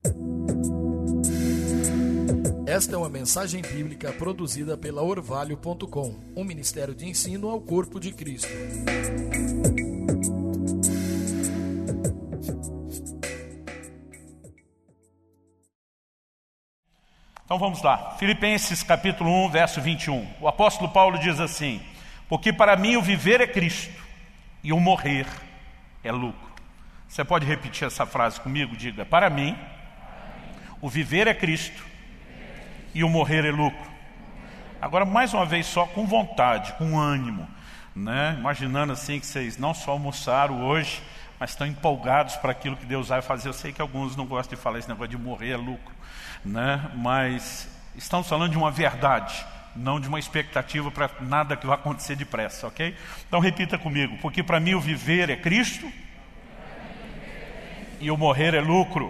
Esta é uma mensagem bíblica produzida pela Orvalho.com, um ministério de ensino ao corpo de Cristo. Então vamos lá, Filipenses capítulo 1, verso 21. O apóstolo Paulo diz assim: porque para mim o viver é Cristo e o morrer é lucro. Você pode repetir essa frase comigo? Diga: para mim o viver é Cristo e o morrer é lucro. Agora mais uma vez só com vontade, com ânimo, né? Imaginando assim que vocês não só almoçaram hoje, mas estão empolgados para aquilo que Deus vai fazer. Eu sei que alguns não gostam de falar esse negócio de morrer é lucro, né? Mas estamos falando de uma verdade, não de uma expectativa para nada que vai acontecer depressa, ok? Então repita comigo: porque para mim o viver é Cristo e o morrer é lucro.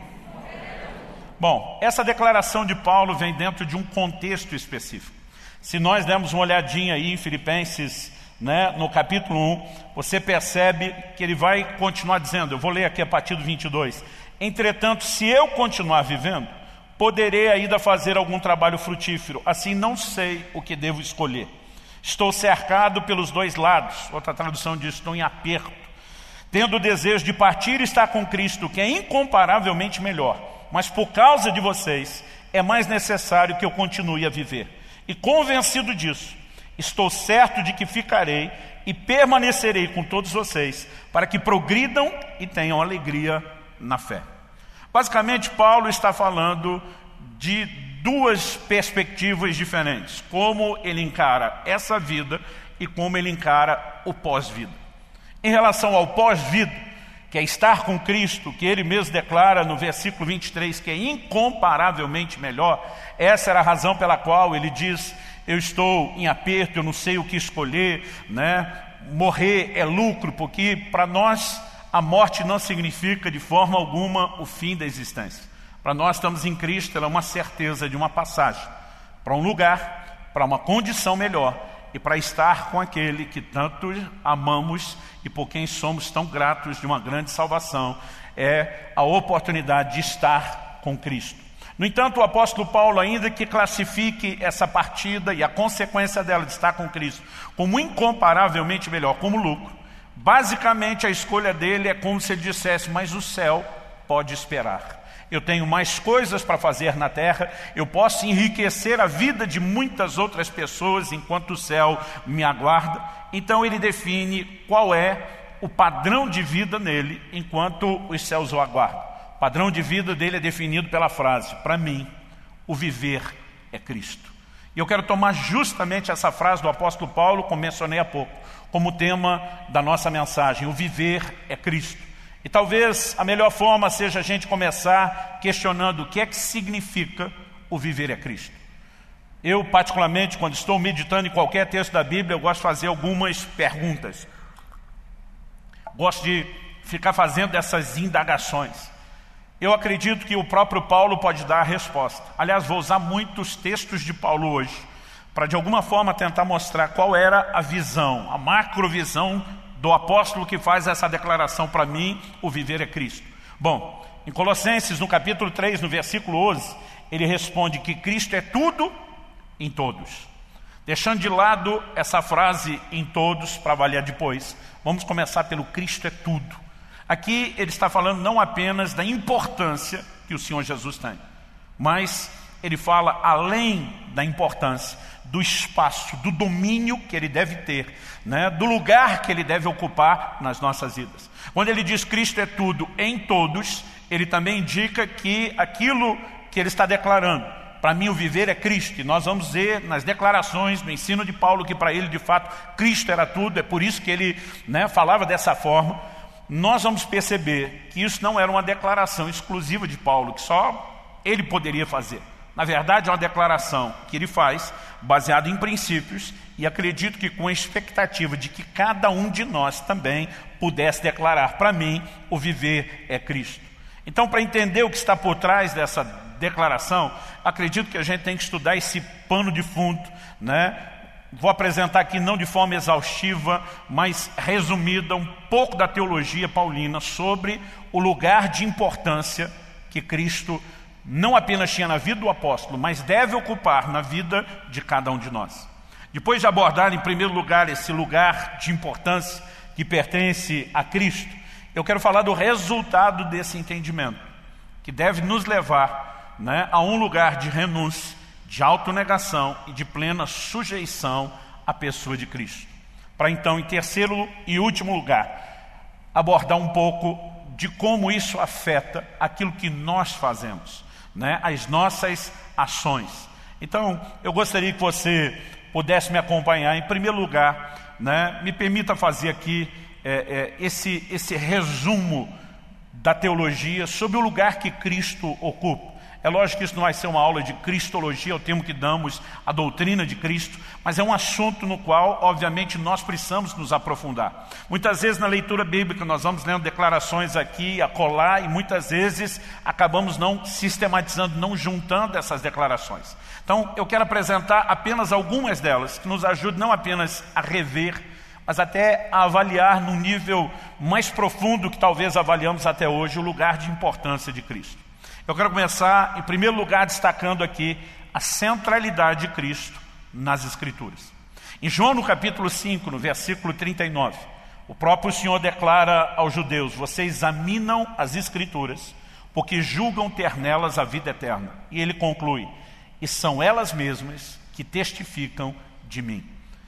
Bom, essa declaração de Paulo vem dentro de um contexto específico. Se nós dermos uma olhadinha aí em Filipenses, né, no capítulo 1, você percebe que ele vai continuar dizendo, eu vou ler aqui a partir do 22. Entretanto, se eu continuar vivendo, poderei ainda fazer algum trabalho frutífero. Assim não sei o que devo escolher. Estou cercado pelos dois lados. Outra tradução diz: estou em aperto. Tendo o desejo de partir e estar com Cristo, que é incomparavelmente melhor. Mas por causa de vocês, é mais necessário que eu continue a viver. E convencido disso, estou certo de que ficarei e permanecerei com todos vocês, para que progridam e tenham alegria na fé. Basicamente, Paulo está falando de duas perspectivas diferentes. Como ele encara essa vida e como ele encara o pós-vida. Em relação ao pós-vida, que é estar com Cristo, que ele mesmo declara no versículo 23, que é incomparavelmente melhor, essa era a razão pela qual ele diz: eu estou em aperto, eu não sei o que escolher, né? Morrer é lucro, porque para nós a morte não significa de forma alguma o fim da existência. Para nós estamos em Cristo, ela é uma certeza de uma passagem para um lugar, para uma condição melhor e para estar com aquele que tanto amamos e por quem somos tão gratos de uma grande salvação. É a oportunidade de estar com Cristo. No entanto, o apóstolo Paulo, ainda que classifique essa partida e a consequência dela de estar com Cristo como incomparavelmente melhor, como lucro, basicamente a escolha dele é como se ele dissesse: mas o céu pode esperar. Eu tenho mais coisas para fazer na terra, eu posso enriquecer a vida de muitas outras pessoas enquanto o céu me aguarda. Então ele define qual é o padrão de vida nele enquanto os céus o aguardam. O padrão de vida dele é definido pela frase: para mim, o viver é Cristo. E eu quero tomar justamente essa frase do apóstolo Paulo, como mencionei há pouco, como tema da nossa mensagem: o viver é Cristo. E talvez a melhor forma seja a gente começar questionando o que é que significa o viver é Cristo. Eu, particularmente, quando estou meditando em qualquer texto da Bíblia, eu gosto de fazer algumas perguntas. Gosto de ficar fazendo essas indagações. Eu acredito que o próprio Paulo pode dar a resposta. Aliás, vou usar muitos textos de Paulo hoje, para de alguma forma tentar mostrar qual era a visão, a macrovisão do apóstolo que faz essa declaração: para mim, o viver é Cristo. Bom, em Colossenses, no capítulo 3, no versículo 11, ele responde que Cristo é tudo em todos. Deixando de lado essa frase em todos para avaliar depois, vamos começar pelo Cristo é tudo. Aqui ele está falando não apenas da importância que o Senhor Jesus tem, mas ele fala além da importância, do espaço, do domínio que ele deve ter, né? Do lugar que ele deve ocupar nas nossas vidas. Quando ele diz Cristo é tudo em todos, ele também indica que aquilo que ele está declarando, para mim o viver é Cristo. E nós vamos ver nas declarações, no ensino de Paulo, que para ele de fato Cristo era tudo. É por isso que ele, né, falava dessa forma. Nós vamos perceber que isso não era uma declaração exclusiva de Paulo, que só ele poderia fazer. Na verdade, é uma declaração que ele faz baseada em princípios, e acredito que com a expectativa de que cada um de nós também pudesse declarar: para mim, o viver é Cristo. Então, para entender o que está por trás dessa declaração, acredito que a gente tem que estudar esse pano de fundo, né? Vou apresentar aqui não de forma exaustiva, mas resumida, um pouco da teologia paulina sobre o lugar de importância que Cristo não apenas tinha na vida do apóstolo, mas deve ocupar na vida de cada um de nós. Depois de abordar em primeiro lugar esse lugar de importância que pertence a Cristo, eu quero falar do resultado desse entendimento, que deve nos levar, a um lugar de renúncia, de autonegação e de plena sujeição à pessoa de Cristo. Para então, em terceiro e último lugar, abordar um pouco de como isso afeta aquilo que nós fazemos, as nossas ações. Então, eu gostaria que você pudesse me acompanhar. Em primeiro lugar, me permita fazer aqui esse resumo da teologia sobre o lugar que Cristo ocupa. É lógico que isso não vai ser uma aula de cristologia, é o termo que damos à doutrina de Cristo, mas é um assunto no qual, obviamente, nós precisamos nos aprofundar. Muitas vezes na leitura bíblica nós vamos lendo declarações aqui e acolá, e muitas vezes acabamos não sistematizando, não juntando essas declarações. Então eu quero apresentar apenas algumas delas, que nos ajudam não apenas a rever, mas até a avaliar num nível mais profundo que talvez avaliamos até hoje, o lugar de importância de Cristo. Eu quero começar, em primeiro lugar, destacando aqui a centralidade de Cristo nas Escrituras. Em João, no capítulo 5, no versículo 39, o próprio Senhor declara aos judeus: vocês examinam as Escrituras, porque julgam ter nelas a vida eterna. E ele conclui: e são elas mesmas que testificam de mim.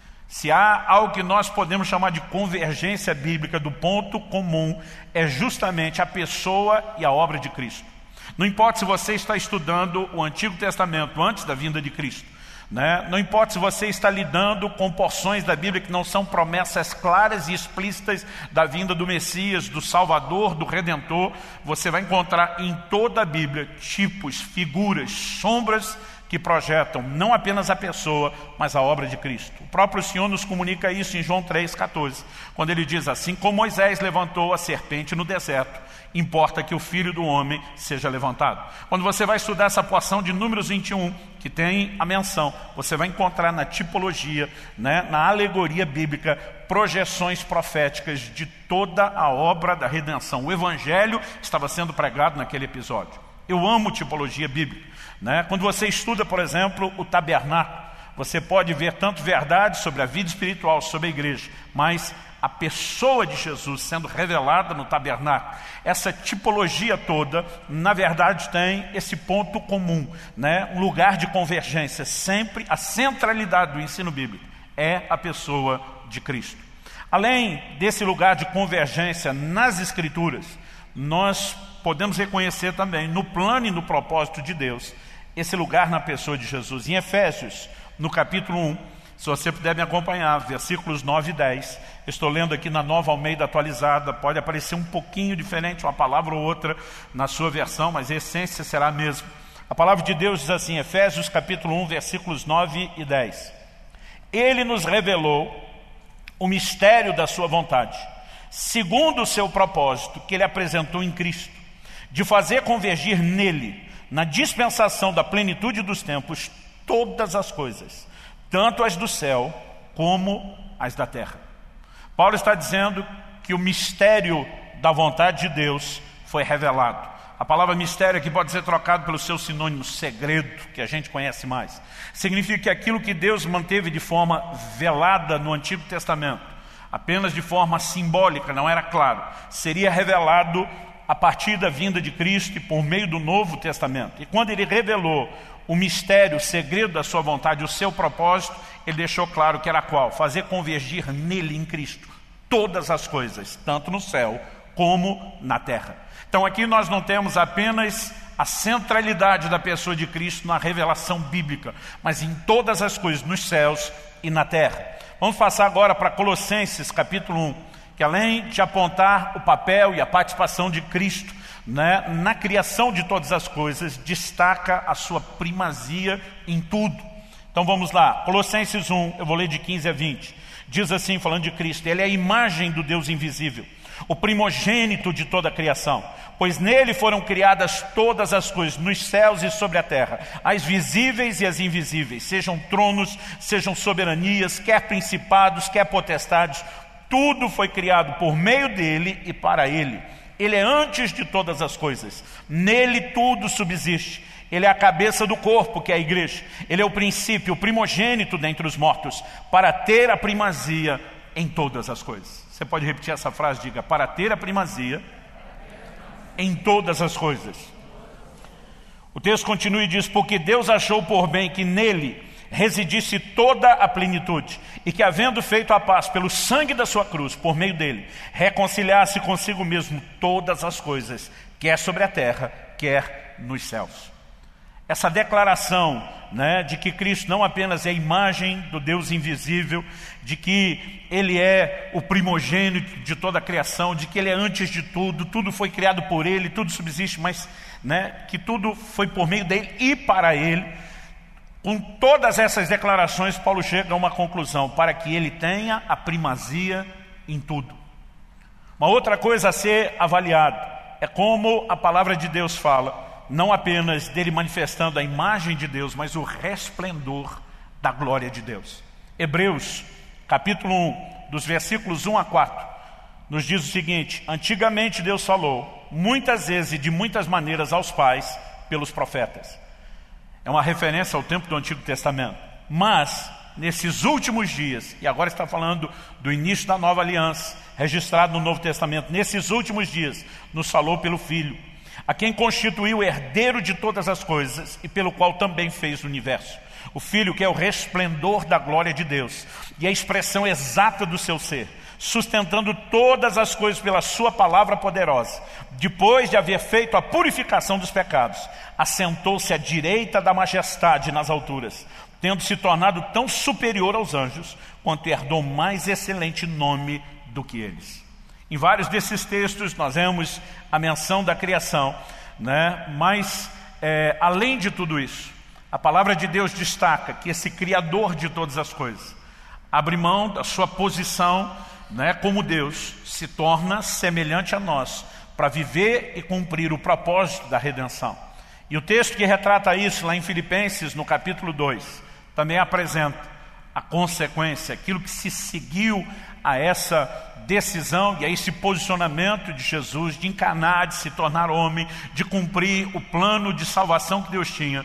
Se há algo que nós podemos chamar de convergência bíblica do ponto comum, é justamente a pessoa e a obra de Cristo. Não importa se você está estudando o Antigo Testamento antes da vinda de Cristo, não importa se você está lidando com porções da Bíblia que não são promessas claras e explícitas da vinda do Messias, do Salvador, do Redentor, você vai encontrar em toda a Bíblia tipos, figuras, sombras que projetam não apenas a pessoa, mas a obra de Cristo. O próprio Senhor nos comunica isso em João 3,14, quando ele diz assim: como Moisés levantou a serpente no deserto, importa que o Filho do Homem seja levantado. Quando você vai estudar essa porção de Números 21, que tem a menção, você vai encontrar na tipologia, na alegoria bíblica, projeções proféticas de toda a obra da redenção. O Evangelho estava sendo pregado naquele episódio. Eu amo tipologia bíblica. Quando você estuda, por exemplo, o tabernáculo, você pode ver tanto verdades sobre a vida espiritual, sobre a igreja, mas a pessoa de Jesus sendo revelada no tabernáculo. Essa tipologia toda, na verdade, tem esse ponto comum, um lugar de convergência. Sempre a centralidade do ensino bíblico é a pessoa de Cristo. Além desse lugar de convergência nas Escrituras, nós podemos reconhecer também no plano e no propósito de Deus esse lugar na pessoa de Jesus. Em Efésios, no capítulo 1, se você puder me acompanhar, versículos 9 e 10, estou lendo aqui na Nova Almeida atualizada, pode aparecer um pouquinho diferente, uma palavra ou outra na sua versão, mas a essência será a mesma. A palavra de Deus diz assim, Efésios capítulo 1, versículos 9 e 10. Ele nos revelou o mistério da sua vontade, segundo o seu propósito, que ele apresentou em Cristo, de fazer convergir nele, na dispensação da plenitude dos tempos, todas as coisas, tanto as do céu como as da terra. Paulo está dizendo que o mistério da vontade de Deus foi revelado. A palavra mistério aqui pode ser trocado pelo seu sinônimo segredo, que a gente conhece mais. Significa que aquilo que Deus manteve de forma velada no Antigo Testamento, apenas de forma simbólica, não era claro, seria revelado a partir da vinda de Cristo e por meio do Novo Testamento. E quando ele revelou o mistério, o segredo da sua vontade, o seu propósito, ele deixou claro que era qual? Fazer convergir nele, em Cristo, todas as coisas, tanto no céu como na terra. Então aqui nós não temos apenas a centralidade da pessoa de Cristo na revelação bíblica, mas em todas as coisas, nos céus e na terra. Vamos passar agora para Colossenses capítulo 1, que além de apontar o papel e a participação de Cristo na criação de todas as coisas, destaca a sua primazia em tudo. Então vamos lá, Colossenses 1, eu vou ler de 15 a 20. Diz assim, falando de Cristo: ele é a imagem do Deus invisível, o primogênito de toda a criação, pois nele foram criadas todas as coisas, nos céus e sobre a terra, as visíveis e as invisíveis, sejam tronos, sejam soberanias, quer principados, quer potestades, tudo foi criado por meio dele e para ele. Ele é antes de todas as coisas. Nele tudo subsiste. Ele é a cabeça do corpo, que é a igreja. Ele é o princípio, o primogênito dentre os mortos, para ter a primazia em todas as coisas. Você pode repetir essa frase? Diga: para ter a primazia em todas as coisas. O texto continua e diz: porque Deus achou por bem que nele residisse toda a plenitude, e que, havendo feito a paz pelo sangue da sua cruz, por meio dele, reconciliasse consigo mesmo todas as coisas, quer sobre a terra, quer nos céus. Essa declaração, de que Cristo não apenas é a imagem do Deus invisível, de que Ele é o primogênito de toda a criação, de que Ele é antes de tudo, tudo foi criado por Ele, tudo subsiste, mas que tudo foi por meio dEle e para Ele. Com todas essas declarações, Paulo chega a uma conclusão: para que Ele tenha a primazia em tudo. Uma outra coisa a ser avaliada é como a palavra de Deus fala, não apenas dele manifestando a imagem de Deus, mas o resplendor da glória de Deus. Hebreus, capítulo 1, dos versículos 1 a 4, nos diz o seguinte: antigamente Deus falou muitas vezes e de muitas maneiras aos pais pelos profetas. É uma referência ao tempo do Antigo Testamento. Mas, nesses últimos dias, e agora está falando do início da nova aliança, registrado no Novo Testamento, nesses últimos dias, nos falou pelo Filho, a quem constituiu o herdeiro de todas as coisas e pelo qual também fez o universo. O Filho, que é o resplendor da glória de Deus e a expressão exata do seu ser, sustentando todas as coisas pela sua palavra poderosa. Depois de haver feito a purificação dos pecados, assentou-se à direita da majestade nas alturas, tendo se tornado tão superior aos anjos, quanto herdou mais excelente nome do que eles. Em vários desses textos nós vemos a menção da criação, mas além de tudo isso, a palavra de Deus destaca que esse Criador de todas as coisas abre mão da sua posição como Deus, se torna semelhante a nós para viver e cumprir o propósito da redenção. E o texto que retrata isso lá em Filipenses, no capítulo 2, também apresenta a consequência, aquilo que se seguiu a essa decisão e a esse posicionamento de Jesus de encarnar, de se tornar homem, de cumprir o plano de salvação que Deus tinha.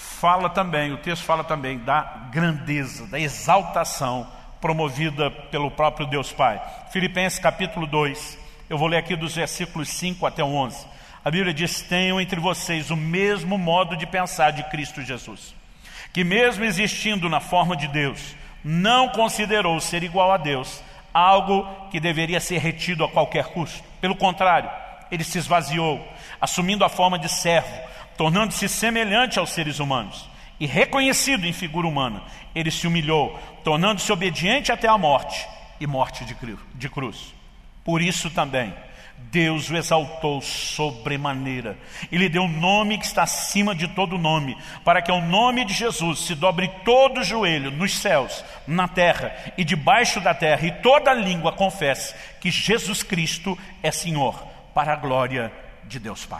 O texto fala também da grandeza, da exaltação promovida pelo próprio Deus Pai. Filipenses capítulo 2, eu vou ler aqui dos versículos 5 até 11. A Bíblia diz: tenham entre vocês o mesmo modo de pensar de Cristo Jesus, que mesmo existindo na forma de Deus, não considerou ser igual a Deus algo que deveria ser retido a qualquer custo. Pelo contrário, ele se esvaziou, assumindo a forma de servo, tornando-se semelhante aos seres humanos. E reconhecido em figura humana, ele se humilhou, tornando-se obediente até a morte, e morte de cruz. Por isso também Deus o exaltou sobremaneira e lhe deu um nome que está acima de todo nome, para que ao nome de Jesus se dobre todo o joelho nos céus, na terra e debaixo da terra, e toda língua confesse que Jesus Cristo é Senhor, para a glória de Deus Pai.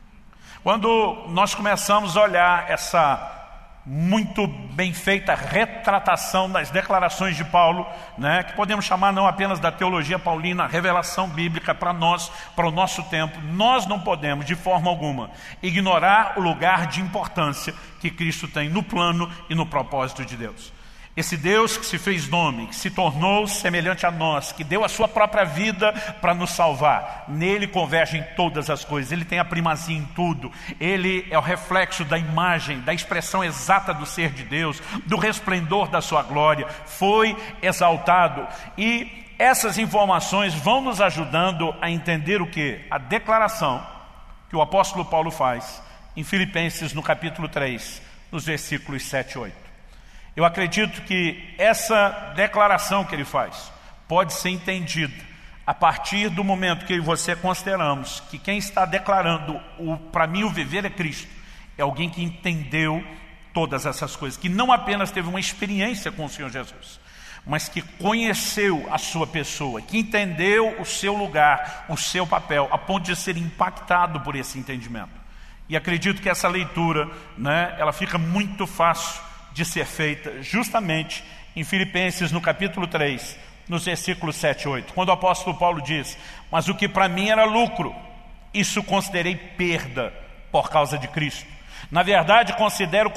Quando nós começamos a olhar essa muito bem feita retratação das declarações de Paulo, que podemos chamar não apenas da teologia paulina, a revelação bíblica para nós, para o nosso tempo, nós não podemos de forma alguma ignorar o lugar de importância que Cristo tem no plano e no propósito de Deus. Esse Deus que se fez nome, que se tornou semelhante a nós, que deu a sua própria vida para nos salvar. Nele convergem todas as coisas, ele tem a primazia em tudo. Ele é o reflexo da imagem, da expressão exata do ser de Deus, do resplendor da sua glória. Foi exaltado. E essas informações vão nos ajudando a entender o quê? A declaração que o apóstolo Paulo faz em Filipenses no capítulo 3, nos versículos 7 e 8. Eu acredito que essa declaração que ele faz pode ser entendida a partir do momento que eu e você consideramos que quem está declarando para mim o viver é Cristo, é alguém que entendeu todas essas coisas, que não apenas teve uma experiência com o Senhor Jesus, mas que conheceu a sua pessoa, que entendeu o seu lugar, o seu papel, a ponto de ser impactado por esse entendimento. E acredito que essa leitura, ela fica muito fácil de ser feita justamente em Filipenses no capítulo 3, nos versículos 7 e 8, quando o apóstolo Paulo diz: mas o que para mim era lucro, isso considerei perda por causa de Cristo. Na verdade, considero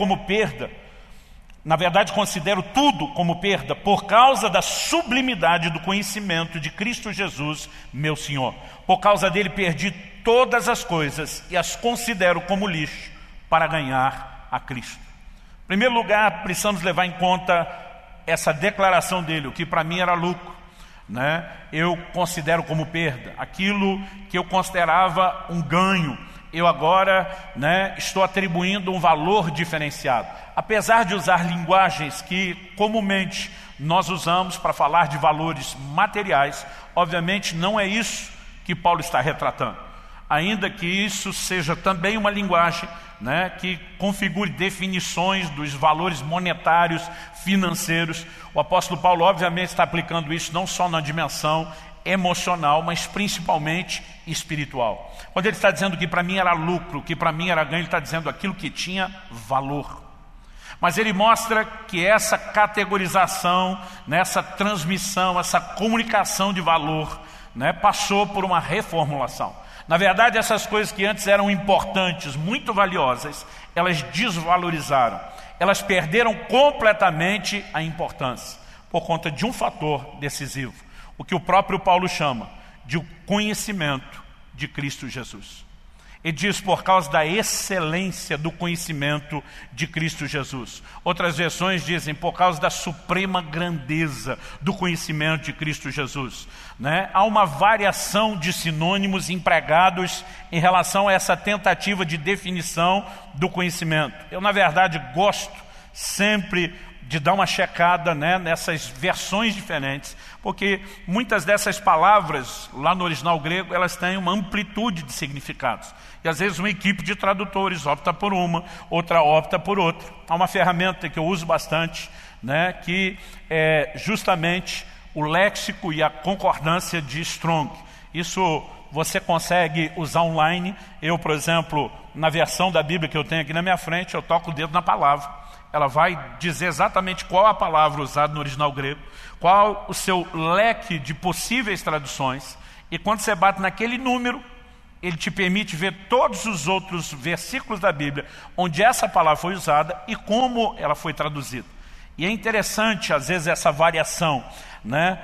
tudo como perda por causa da sublimidade do conhecimento de Cristo Jesus, meu Senhor. Por causa dele perdi todas as coisas e as considero como lixo para ganhar a Cristo. Em primeiro lugar, precisamos levar em conta essa declaração dele, o que para mim era lucro, né? Eu considero como perda. Aquilo que eu considerava um ganho, eu agora, né, estou atribuindo um valor diferenciado. Apesar de usar linguagens que comumente nós usamos para falar de valores materiais, obviamente não é isso que Paulo está retratando. Ainda que isso seja também uma linguagem, né, que configure definições dos valores monetários, financeiros, o apóstolo Paulo obviamente está aplicando isso não só na dimensão emocional, mas principalmente espiritual. Quando ele está dizendo que para mim era lucro, que para mim era ganho, ele está dizendo aquilo que tinha valor. Mas ele mostra que essa categorização, essa transmissão, essa comunicação de valor, né, passou por uma reformulação. Na verdade, essas coisas que antes eram importantes, muito valiosas, elas desvalorizaram. Elas perderam completamente a importância por conta de um fator decisivo, o que o próprio Paulo chama de conhecimento de Cristo Jesus. Ele diz por causa da excelência do conhecimento de Cristo Jesus. Outras versões dizem por causa da suprema grandeza do conhecimento de Cristo Jesus, né? Há uma variação de sinônimos empregados em relação a essa tentativa de definição do conhecimento. Eu, na verdade, gosto sempre de dar uma checada, né, nessas versões diferentes, porque muitas dessas palavras, lá no original grego, elas têm uma amplitude de significados. E às vezes uma equipe de tradutores opta por uma, outra opta por outra. Há uma ferramenta que eu uso bastante, né, que é justamente o léxico e a concordância de Strong. Isso você consegue usar online. Eu, por exemplo, na versão da Bíblia que eu tenho aqui na minha frente, eu toco o dedo na palavra. Ela vai dizer exatamente qual a palavra usada no original grego, qual o seu leque de possíveis traduções, e quando você bate naquele número, ele te permite ver todos os outros versículos da Bíblia, onde essa palavra foi usada e como ela foi traduzida. E é interessante, às vezes, essa variação, né?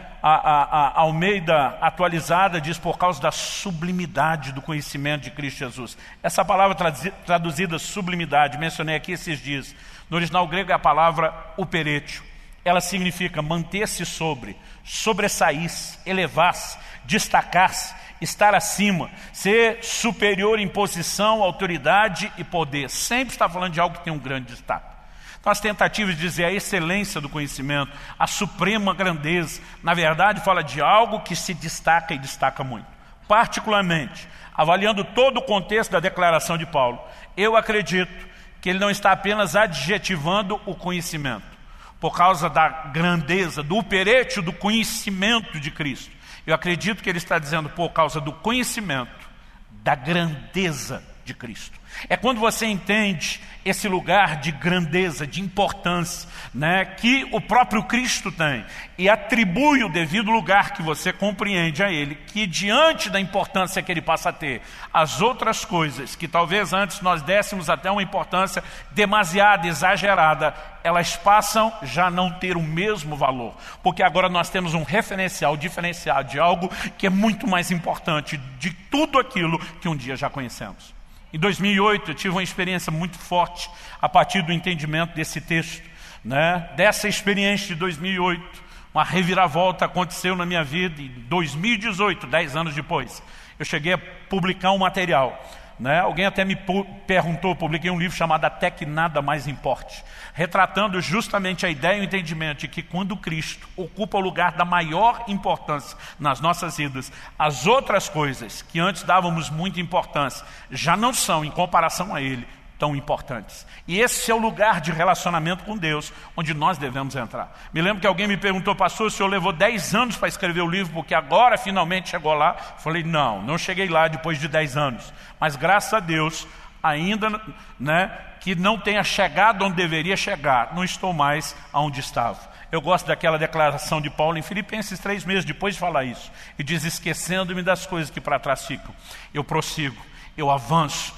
A Almeida atualizada diz por causa da sublimidade do conhecimento de Cristo Jesus. Essa palavra traduzida sublimidade, mencionei aqui esses dias, no original grego é a palavra uperetio. Ela significa manter-se sobre, sobressair-se, elevar-se, destacar-se, estar acima, ser superior em posição, autoridade e poder. Sempre está falando de algo que tem um grande destaque. Então as tentativas de dizer a excelência do conhecimento, a suprema grandeza, na verdade fala de algo que se destaca e destaca muito. Particularmente, avaliando todo o contexto da declaração de Paulo, eu acredito que ele não está apenas adjetivando o conhecimento, por causa da grandeza, do uperetio do conhecimento de Cristo. Eu acredito que ele está dizendo por causa do conhecimento, da grandeza de Cristo. É quando você entende esse lugar de grandeza, de importância, né, que o próprio Cristo tem, e atribui o devido lugar que você compreende a Ele, que diante da importância que Ele passa a ter, as outras coisas que talvez antes nós dessemos até uma importância demasiada, exagerada, elas passam já a não ter o mesmo valor, porque agora nós temos um referencial diferenciado de algo que é muito mais importante de tudo aquilo que um dia já conhecemos. Em 2008 eu tive uma experiência muito forte a partir do entendimento desse texto, né? Dessa experiência de 2008, uma reviravolta aconteceu na minha vida. Em 2018, 10 anos depois, eu cheguei a publicar um material, né? Alguém até me perguntou, publiquei um livro chamado Até que Nada Mais Importe, retratando justamente a ideia e o entendimento de que quando Cristo ocupa o lugar da maior importância nas nossas vidas, as outras coisas que antes dávamos muita importância já não são, em comparação a Ele, tão importantes. E esse é o lugar de relacionamento com Deus onde nós devemos entrar. Me lembro que alguém me perguntou: pastor, o senhor levou 10 anos para escrever o livro porque agora finalmente chegou lá? Falei, não cheguei lá depois de 10 anos, mas graças a Deus ainda, né, que não tenha chegado onde deveria chegar, não estou mais onde estava. Eu gosto daquela declaração de Paulo em Filipenses 3 meses depois de falar isso, e diz: esquecendo-me das coisas que para trás ficam, eu prossigo eu avanço,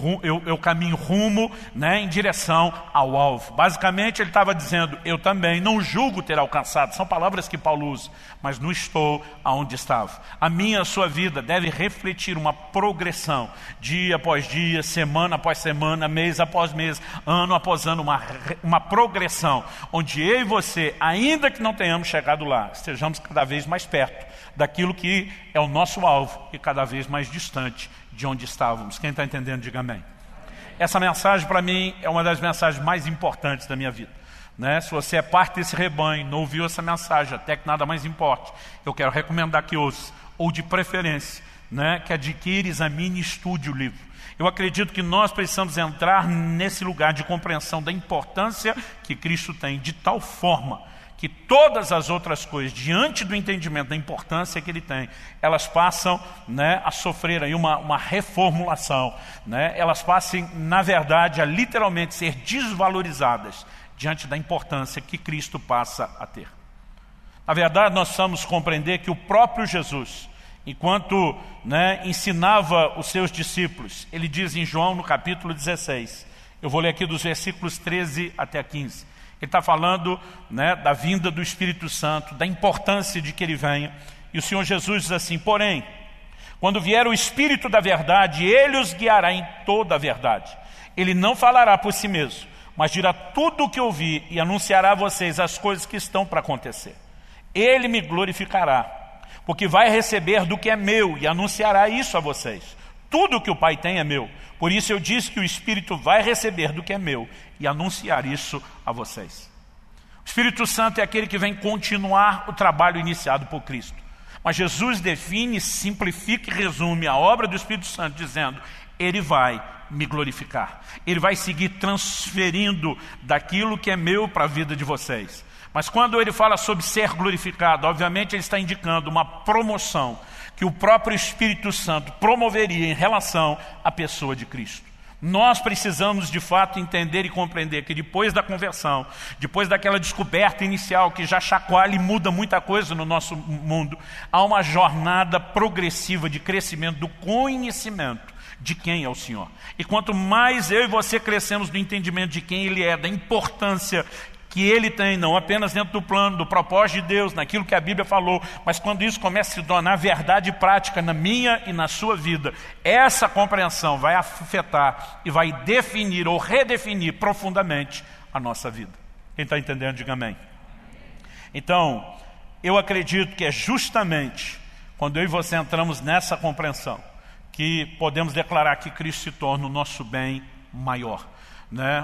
eu caminho rumo, né, em direção ao alvo. Basicamente ele estava dizendo, eu também não julgo ter alcançado, são palavras que Paulo usa, mas não estou aonde estava. A minha, a sua vida deve refletir uma progressão, dia após dia, semana após semana, mês após mês, ano após ano, uma progressão, onde eu e você, ainda que não tenhamos chegado lá, estejamos cada vez mais perto daquilo que é o nosso alvo e cada vez mais distante de onde estávamos. Quem está entendendo, diga amém. Essa mensagem para mim é uma das mensagens mais importantes da minha vida, né? Se você é parte desse rebanho, não ouviu essa mensagem, até que nada mais importe, eu quero recomendar que ouça, ou de preferência, né, que adquire, examine e estude o livro. Eu acredito que nós precisamos entrar nesse lugar de compreensão da importância que Cristo tem, de tal forma que todas as outras coisas, diante do entendimento da importância que ele tem, elas passam, né, a sofrer aí uma reformulação, né? Elas passem, na verdade, a literalmente ser desvalorizadas diante da importância que Cristo passa a ter. Na verdade, nós precisamos compreender que o próprio Jesus, enquanto, né, ensinava os seus discípulos, ele diz em João no capítulo 16, eu vou ler aqui dos versículos 13 até 15, ele está falando, né, da vinda do Espírito Santo, da importância de que ele venha. E o Senhor Jesus diz assim, porém, quando vier o Espírito da verdade, ele os guiará em toda a verdade. Ele não falará por si mesmo, mas dirá tudo o que ouvir e anunciará a vocês as coisas que estão para acontecer. Ele me glorificará, porque vai receber do que é meu e anunciará isso a vocês. Tudo o que o Pai tem é meu. Por isso eu disse que o Espírito vai receber do que é meu e anunciar isso a vocês. O Espírito Santo é aquele que vem continuar o trabalho iniciado por Cristo. Mas Jesus define, simplifica e resume a obra do Espírito Santo dizendo, ele vai me glorificar. Ele vai seguir transferindo daquilo que é meu para a vida de vocês. Mas quando ele fala sobre ser glorificado, obviamente ele está indicando uma promoção que o próprio Espírito Santo promoveria em relação à pessoa de Cristo. Nós precisamos de fato entender e compreender que depois da conversão, depois daquela descoberta inicial que já chacoalha e muda muita coisa no nosso mundo, há uma jornada progressiva de crescimento do conhecimento de quem é o Senhor. E quanto mais eu e você crescemos no entendimento de quem Ele é, da importância que Ele tem, não apenas dentro do plano, do propósito de Deus, naquilo que a Bíblia falou, mas quando isso começa a se tornar verdade prática na minha e na sua vida, essa compreensão vai afetar e vai definir ou redefinir profundamente a nossa vida. Quem está entendendo, diga amém. Então, eu acredito que é justamente quando eu e você entramos nessa compreensão que podemos declarar que Cristo se torna o nosso bem maior, né?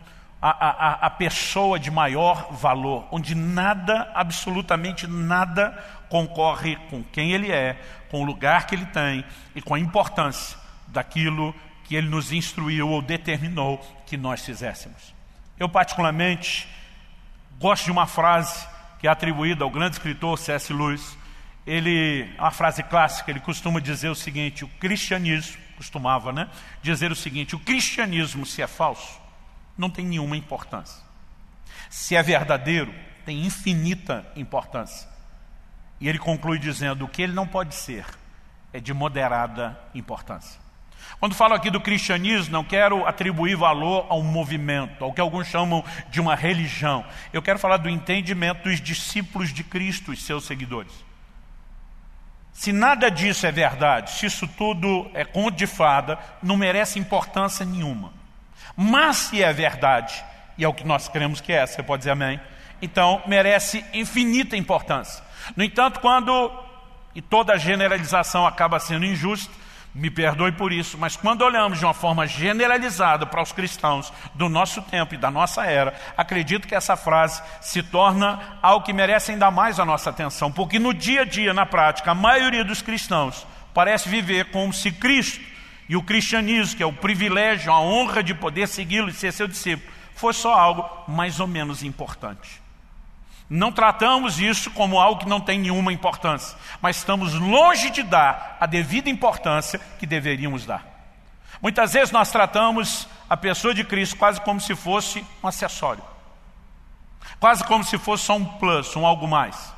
A pessoa de maior valor, onde nada, absolutamente nada, concorre com quem Ele é, com o lugar que Ele tem e com a importância daquilo que Ele nos instruiu ou determinou que nós fizéssemos. Eu particularmente gosto de uma frase que é atribuída ao grande escritor C.S. Lewis. Ele, uma frase clássica, ele costuma dizer o seguinte, o cristianismo, costumava, né, dizer o seguinte, o cristianismo, se é falso, não tem nenhuma importância. Se é verdadeiro, tem infinita importância. E ele conclui dizendo, o que ele não pode ser é de moderada importância. Quando falo aqui do cristianismo, não quero atribuir valor a um movimento, ao que alguns chamam de uma religião. Eu quero falar do entendimento dos discípulos de Cristo, os seus seguidores. Se nada disso é verdade, se isso tudo é conto de fada, não merece importância nenhuma. Mas se é verdade, e é o que nós cremos que é, você pode dizer amém, então merece infinita importância. No entanto, e toda generalização acaba sendo injusta, me perdoe por isso, mas quando olhamos de uma forma generalizada para os cristãos do nosso tempo e da nossa era, acredito que essa frase se torna algo que merece ainda mais a nossa atenção, porque no dia a dia, na prática, a maioria dos cristãos parece viver como se Cristo e o cristianismo, que é o privilégio, a honra de poder segui-lo e ser seu discípulo, fosse só algo mais ou menos importante. Não tratamos isso como algo que não tem nenhuma importância, mas estamos longe de dar a devida importância que deveríamos dar. Muitas vezes nós tratamos a pessoa de Cristo quase como se fosse um acessório, quase como se fosse só um plus, um algo mais.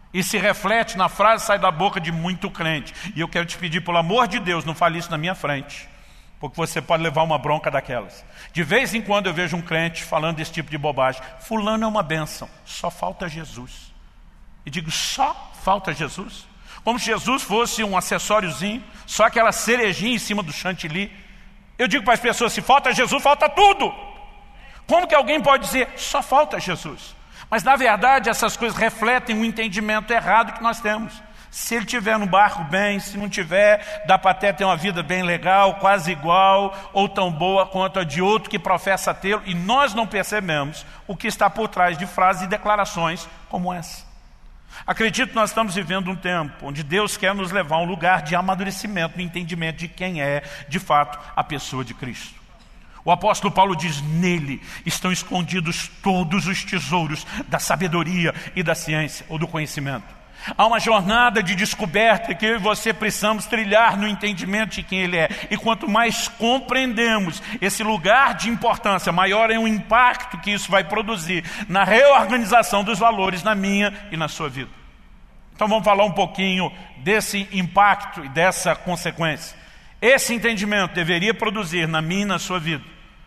E se reflete na frase que sai da boca de muito crente. E eu quero te pedir, pelo amor de Deus, não fale isso na minha frente, porque você pode levar uma bronca daquelas. De vez em quando eu vejo um crente falando desse tipo de bobagem. Fulano é uma bênção, só falta Jesus. E digo, só falta Jesus? Como se Jesus fosse um acessóriozinho, só aquela cerejinha em cima do chantilly. Eu digo para as pessoas, se falta Jesus, falta tudo. Como que alguém pode dizer, só falta Jesus? Mas na verdade essas coisas refletem um entendimento errado que nós temos. Se ele estiver no barco bem, se não tiver, dá para até ter uma vida bem legal, quase igual, ou tão boa quanto a de outro que professa tê-lo, e nós não percebemos o que está por trás de frases e declarações como essa. Acredito que nós estamos vivendo um tempo onde Deus quer nos levar a um lugar de amadurecimento, no entendimento de quem é, de fato, a pessoa de Cristo. O apóstolo Paulo diz, nele estão escondidos todos os tesouros da sabedoria e da ciência, ou do conhecimento. Há uma jornada de descoberta que eu e você precisamos trilhar no entendimento de quem ele é. E quanto mais compreendemos esse lugar de importância, maior é o impacto que isso vai produzir na reorganização dos valores na minha e na sua vida. Então vamos falar um pouquinho desse impacto e dessa consequência. Esse entendimento deveria produzir na minha e na sua vida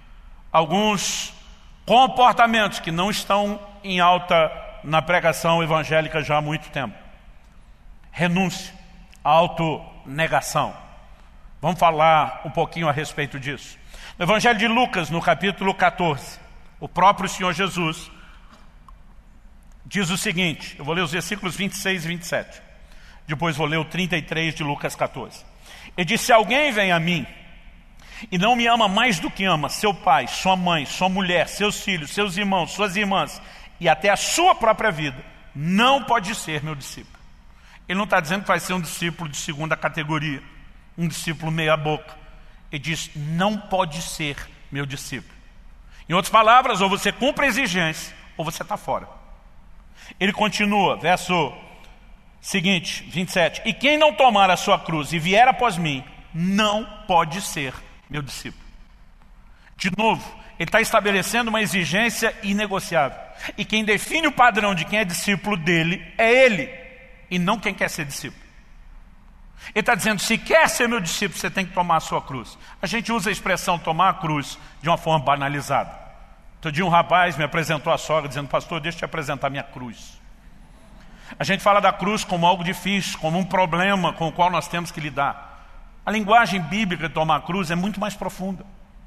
alguns comportamentos que não estão em alta na pregação evangélica já há muito tempo. Renúncia, autonegação. Vamos falar um pouquinho a respeito disso. No Evangelho de Lucas, no capítulo 14, o próprio Senhor Jesus diz o seguinte, eu vou ler os versículos 26 e 27. Depois vou ler o 33 de Lucas 14. Ele diz, se alguém vem a mim e não me ama mais do que ama seu pai, sua mãe, sua mulher, seus filhos, seus irmãos, suas irmãs e até a sua própria vida, não pode ser meu discípulo. Ele não está dizendo que vai ser um discípulo de segunda categoria, um discípulo meia boca. Ele diz, não pode ser meu discípulo. Em outras palavras, ou você cumpre a exigência, ou você está fora. Ele continua, verso seguinte, 27. E quem não tomar a sua cruz e vier após mim, não pode ser meu discípulo. De novo, ele está estabelecendo uma exigência inegociável. E quem define o padrão de quem é discípulo dele é ele, e não quem quer ser discípulo. Ele está dizendo, se quer ser meu discípulo, você tem que tomar a sua cruz. A gente usa a expressão tomar a cruz de uma forma banalizada. Outro dia um rapaz me apresentou a sogra dizendo, pastor, deixa eu te apresentar minha cruz. A gente fala da cruz como algo difícil, como um problema com o qual nós temos que lidar. A linguagem bíblica de tomar a cruz é muito mais profunda.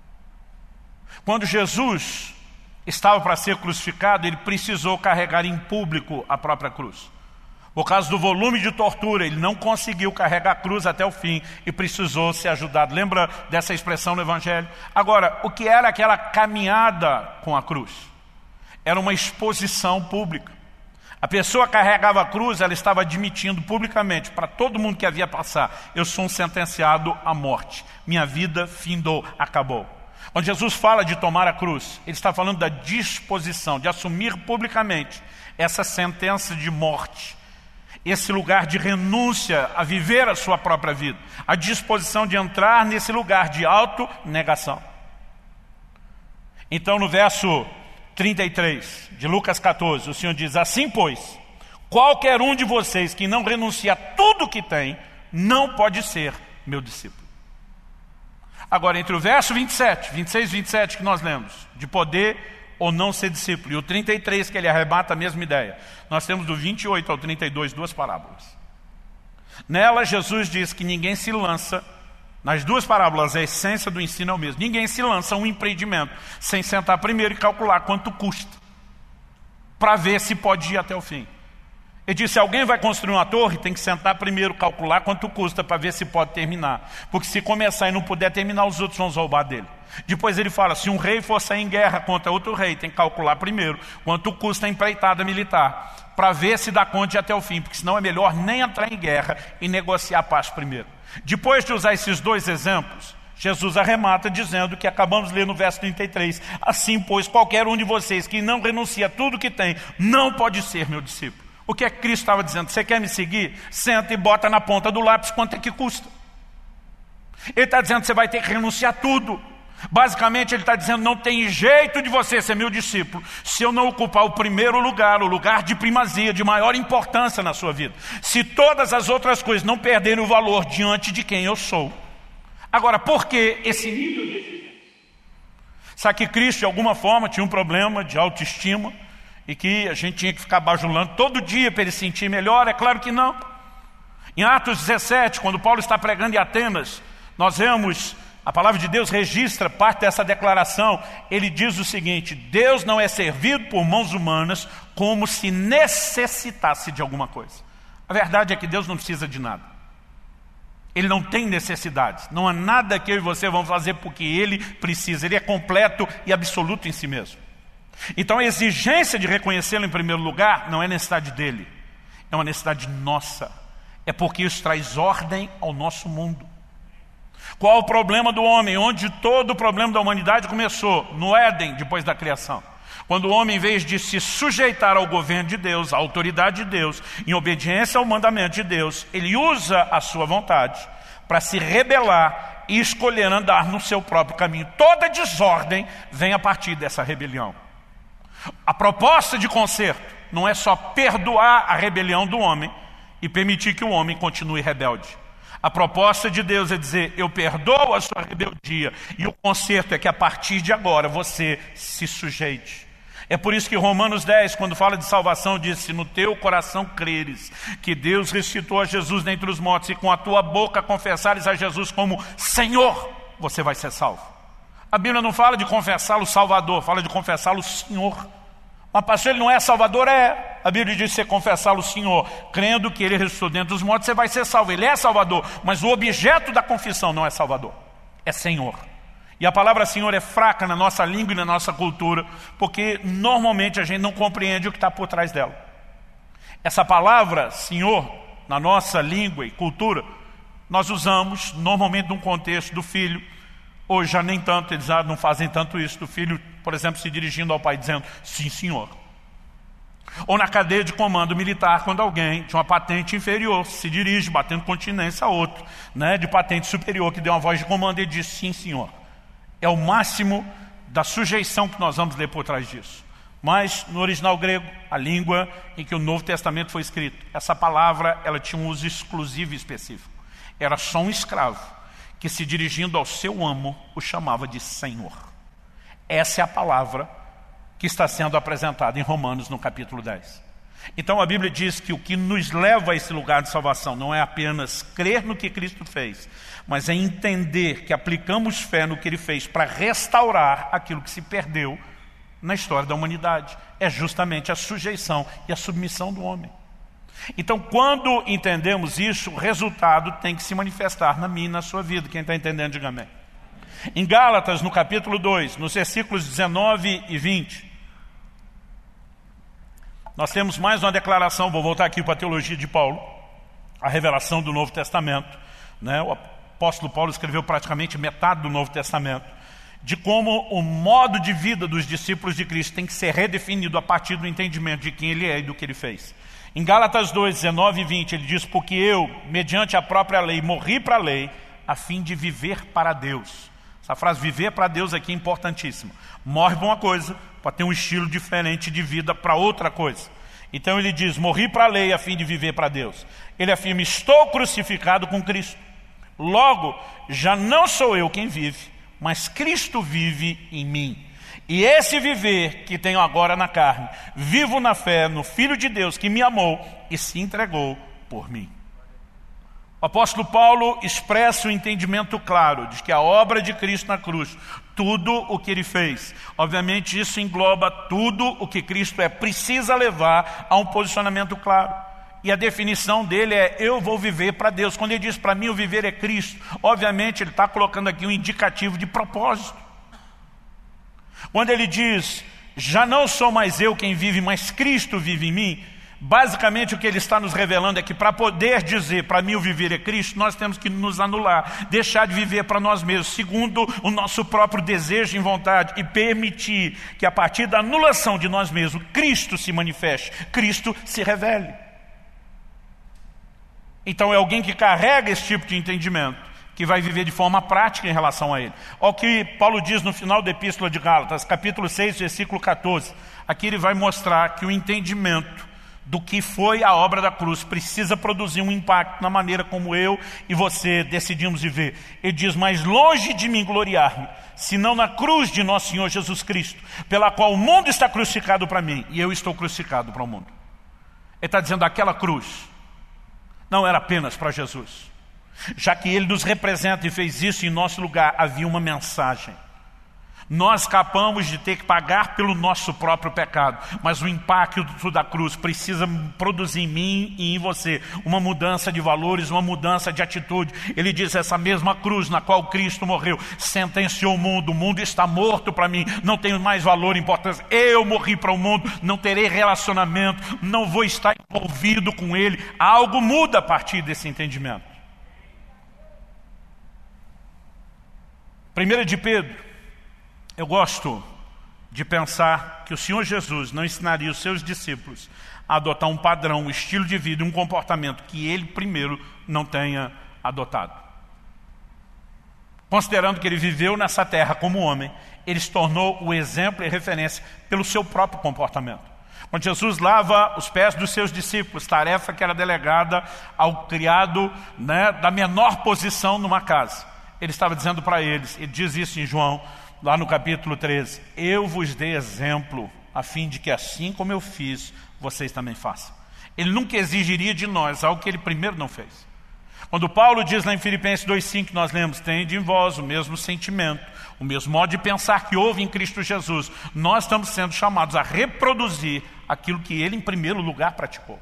Quando Jesus estava para ser crucificado, ele precisou carregar em público a própria cruz. Por causa do volume de tortura, ele não conseguiu carregar a cruz até o fim e precisou ser ajudado. Lembra dessa expressão no Evangelho? Agora, o que era aquela caminhada com a cruz? Era uma exposição pública. A pessoa carregava a cruz, ela estava admitindo publicamente para todo mundo que havia passar, eu sou um sentenciado à morte. Minha vida findou, acabou. Quando Jesus fala de tomar a cruz, ele está falando da disposição, de assumir publicamente essa sentença de morte. Esse lugar de renúncia a viver a sua própria vida. A disposição de entrar nesse lugar de autonegação. Então no verso 33 de Lucas 14, o Senhor diz, assim pois, qualquer um de vocês que não renuncia a tudo que tem, não pode ser meu discípulo. Agora entre o verso 27, 26 e 27 que nós lemos, de poder ou não ser discípulo, e o 33 que ele arrebata a mesma ideia, nós temos do 28 ao 32 duas parábolas. Nela Jesus diz que ninguém se lança, nas duas parábolas a essência do ensino é o mesmo, ninguém se lança a um empreendimento sem sentar primeiro e calcular quanto custa, para ver se pode ir até o fim. Ele disse, se alguém vai construir uma torre, tem que sentar primeiro, calcular quanto custa para ver se pode terminar. Porque se começar e não puder terminar, os outros vão roubar dele. Depois ele fala, se um rei for sair em guerra contra outro rei, tem que calcular primeiro quanto custa a empreitada militar, para ver se dá conta de ir até o fim, porque senão é melhor nem entrar em guerra e negociar a paz primeiro. Depois de usar esses dois exemplos, Jesus arremata dizendo que acabamos de ler no verso 33, assim pois qualquer um de vocês que não renuncia a tudo que tem, não pode ser meu discípulo. O que é que Cristo estava dizendo? Você quer me seguir? Senta e bota na ponta do lápis quanto é que custa. Ele está dizendo que você vai ter que renunciar a tudo. Basicamente ele está dizendo, não tem jeito de você ser meu discípulo se eu não ocupar o primeiro lugar, o lugar de primazia, de maior importância na sua vida. Se todas as outras coisas não perderem o valor diante de quem eu sou. Agora, por que esse nível de exigência? Sabe que Cristo, de alguma forma, tinha um problema de autoestima e que a gente tinha que ficar bajulando todo dia para ele se sentir melhor? É claro que não. Em Atos 17, quando Paulo está pregando em Atenas, nós vemos, a palavra de Deus registra parte dessa declaração. Ele diz o seguinte: Deus não é servido por mãos humanas como se necessitasse de alguma coisa. A verdade é que Deus não precisa de nada. Ele não tem necessidades. Não há nada que eu e você vamos fazer porque Ele precisa. Ele é completo e absoluto em si mesmo. Então a exigência de reconhecê-lo em primeiro lugar não é necessidade dele. É uma necessidade nossa. É porque isso traz ordem ao nosso mundo. Qual o problema do homem? Onde todo o problema da humanidade começou? No Éden, depois da criação. Quando o homem, em vez de se sujeitar ao governo de Deus, à autoridade de Deus, em obediência ao mandamento de Deus, ele usa a sua vontade para se rebelar e escolher andar no seu próprio caminho. Toda desordem vem a partir dessa rebelião. A proposta de conserto não é só perdoar a rebelião do homem e permitir que o homem continue rebelde. A proposta de Deus é dizer, eu perdoo a sua rebeldia, e o conserto é que a partir de agora você se sujeite. É por isso que Romanos 10, quando fala de salvação, diz, se no teu coração creres que Deus ressuscitou a Jesus dentre os mortos e com a tua boca confessares a Jesus como Senhor, você vai ser salvo. A Bíblia não fala de confessá-lo Salvador, fala de confessá-lo Senhor. Mas pastor, ele não é Salvador? É. A Bíblia diz que você confessá-lo Senhor, crendo que Ele ressuscitou dentre os mortos, você vai ser salvo. Ele é Salvador, mas o objeto da confissão não é Salvador, é Senhor. E a palavra Senhor é fraca na nossa língua e na nossa cultura, porque normalmente a gente não compreende o que está por trás dela. Essa palavra Senhor, na nossa língua e cultura, nós usamos normalmente num contexto do filho. Hoje já nem tanto, eles já não fazem tanto isso, do filho, por exemplo, se dirigindo ao pai dizendo, sim senhor. Ou na cadeia de comando militar, quando alguém de uma patente inferior se dirige, batendo continência a outro, de patente superior, que deu uma voz de comando e diz, sim senhor. É o máximo da sujeição que nós vamos ler por trás disso. Mas no original grego, a língua em que o Novo Testamento foi escrito, essa palavra ela tinha um uso exclusivo e específico. Era só um escravo que, se dirigindo ao seu amo, o chamava de Senhor. Essa é a palavra que está sendo apresentada em Romanos no capítulo 10. Então a Bíblia diz que o que nos leva a esse lugar de salvação não é apenas crer no que Cristo fez, mas é entender que aplicamos fé no que Ele fez para restaurar aquilo que se perdeu na história da humanidade. É justamente a sujeição e a submissão do homem. Então, quando entendemos isso, o resultado tem que se manifestar na minha e na sua vida. Quem está entendendo, diga amém. Em Gálatas, no capítulo 2, nos versículos 19 e 20, nós temos mais uma declaração. Vou voltar aqui para a teologia de Paulo, a revelação do Novo Testamento. O apóstolo Paulo escreveu praticamente metade do Novo Testamento, de como o modo de vida dos discípulos de Cristo tem que ser redefinido a partir do entendimento de quem Ele é e do que Ele fez. Em Gálatas 2, 19 e 20, ele diz, porque eu, mediante a própria lei, morri para a lei, a fim de viver para Deus. Essa frase, viver para Deus, aqui é importantíssima. Morre para uma coisa, para ter um estilo diferente de vida para outra coisa. Então ele diz, morri para a lei, a fim de viver para Deus. Ele afirma, estou crucificado com Cristo. Logo, já não sou eu quem vive, mas Cristo vive em mim. E esse viver que tenho agora na carne, vivo na fé no Filho de Deus que me amou e se entregou por mim. O apóstolo Paulo expressa o entendimento claro de que a obra de Cristo na cruz, tudo o que Ele fez, obviamente isso engloba tudo o que Cristo precisa levar a um posicionamento claro. E a definição dele é, eu vou viver para Deus. Quando ele diz, para mim o viver é Cristo, obviamente ele está colocando aqui um indicativo de propósito. Quando ele diz, já não sou mais eu quem vive, mas Cristo vive em mim, basicamente o que ele está nos revelando é que para poder dizer, para mim o viver é Cristo, nós temos que nos anular, deixar de viver para nós mesmos, segundo o nosso próprio desejo e vontade, e permitir que a partir da anulação de nós mesmos, Cristo se manifeste, Cristo se revele. Então é alguém que carrega esse tipo de entendimento, que vai viver de forma prática em relação a ele. Olha o que Paulo diz no final da Epístola de Gálatas, capítulo 6, versículo 14. Aqui ele vai mostrar que o entendimento do que foi a obra da cruz precisa produzir um impacto na maneira como eu e você decidimos viver. Ele diz: mas longe de mim gloriar-me, senão na cruz de nosso Senhor Jesus Cristo, pela qual o mundo está crucificado para mim e eu estou crucificado para o mundo. Ele está dizendo: aquela cruz não era apenas para Jesus. Já que ele nos representa e fez isso em nosso lugar, havia uma mensagem. Nós escapamos de ter que pagar pelo nosso próprio pecado, mas o impacto da cruz precisa produzir em mim e em você uma mudança de valores, uma mudança de atitude. Ele diz: essa mesma cruz na qual Cristo morreu sentenciou o mundo está morto para mim, não tenho mais valor e importância. Eu morri para o mundo, não terei relacionamento, não vou estar envolvido com ele. Algo muda a partir desse entendimento. 1 de Pedro, eu gosto de pensar que o Senhor Jesus não ensinaria os seus discípulos a adotar um padrão, um estilo de vida, um comportamento que ele primeiro não tenha adotado. Considerando que ele viveu nessa terra como homem, ele se tornou o exemplo e referência pelo seu próprio comportamento. Quando Jesus lava os pés dos seus discípulos, tarefa que era delegada ao criado, da menor posição numa casa, ele estava dizendo para eles, ele diz isso em João, lá no capítulo 13, eu vos dei exemplo, a fim de que assim como eu fiz, vocês também façam. Ele nunca exigiria de nós algo que ele primeiro não fez. Quando Paulo diz lá em Filipenses 2,5, nós lemos: tende em vós o mesmo sentimento, o mesmo modo de pensar que houve em Cristo Jesus. Nós estamos sendo chamados a reproduzir aquilo que ele em primeiro lugar praticou.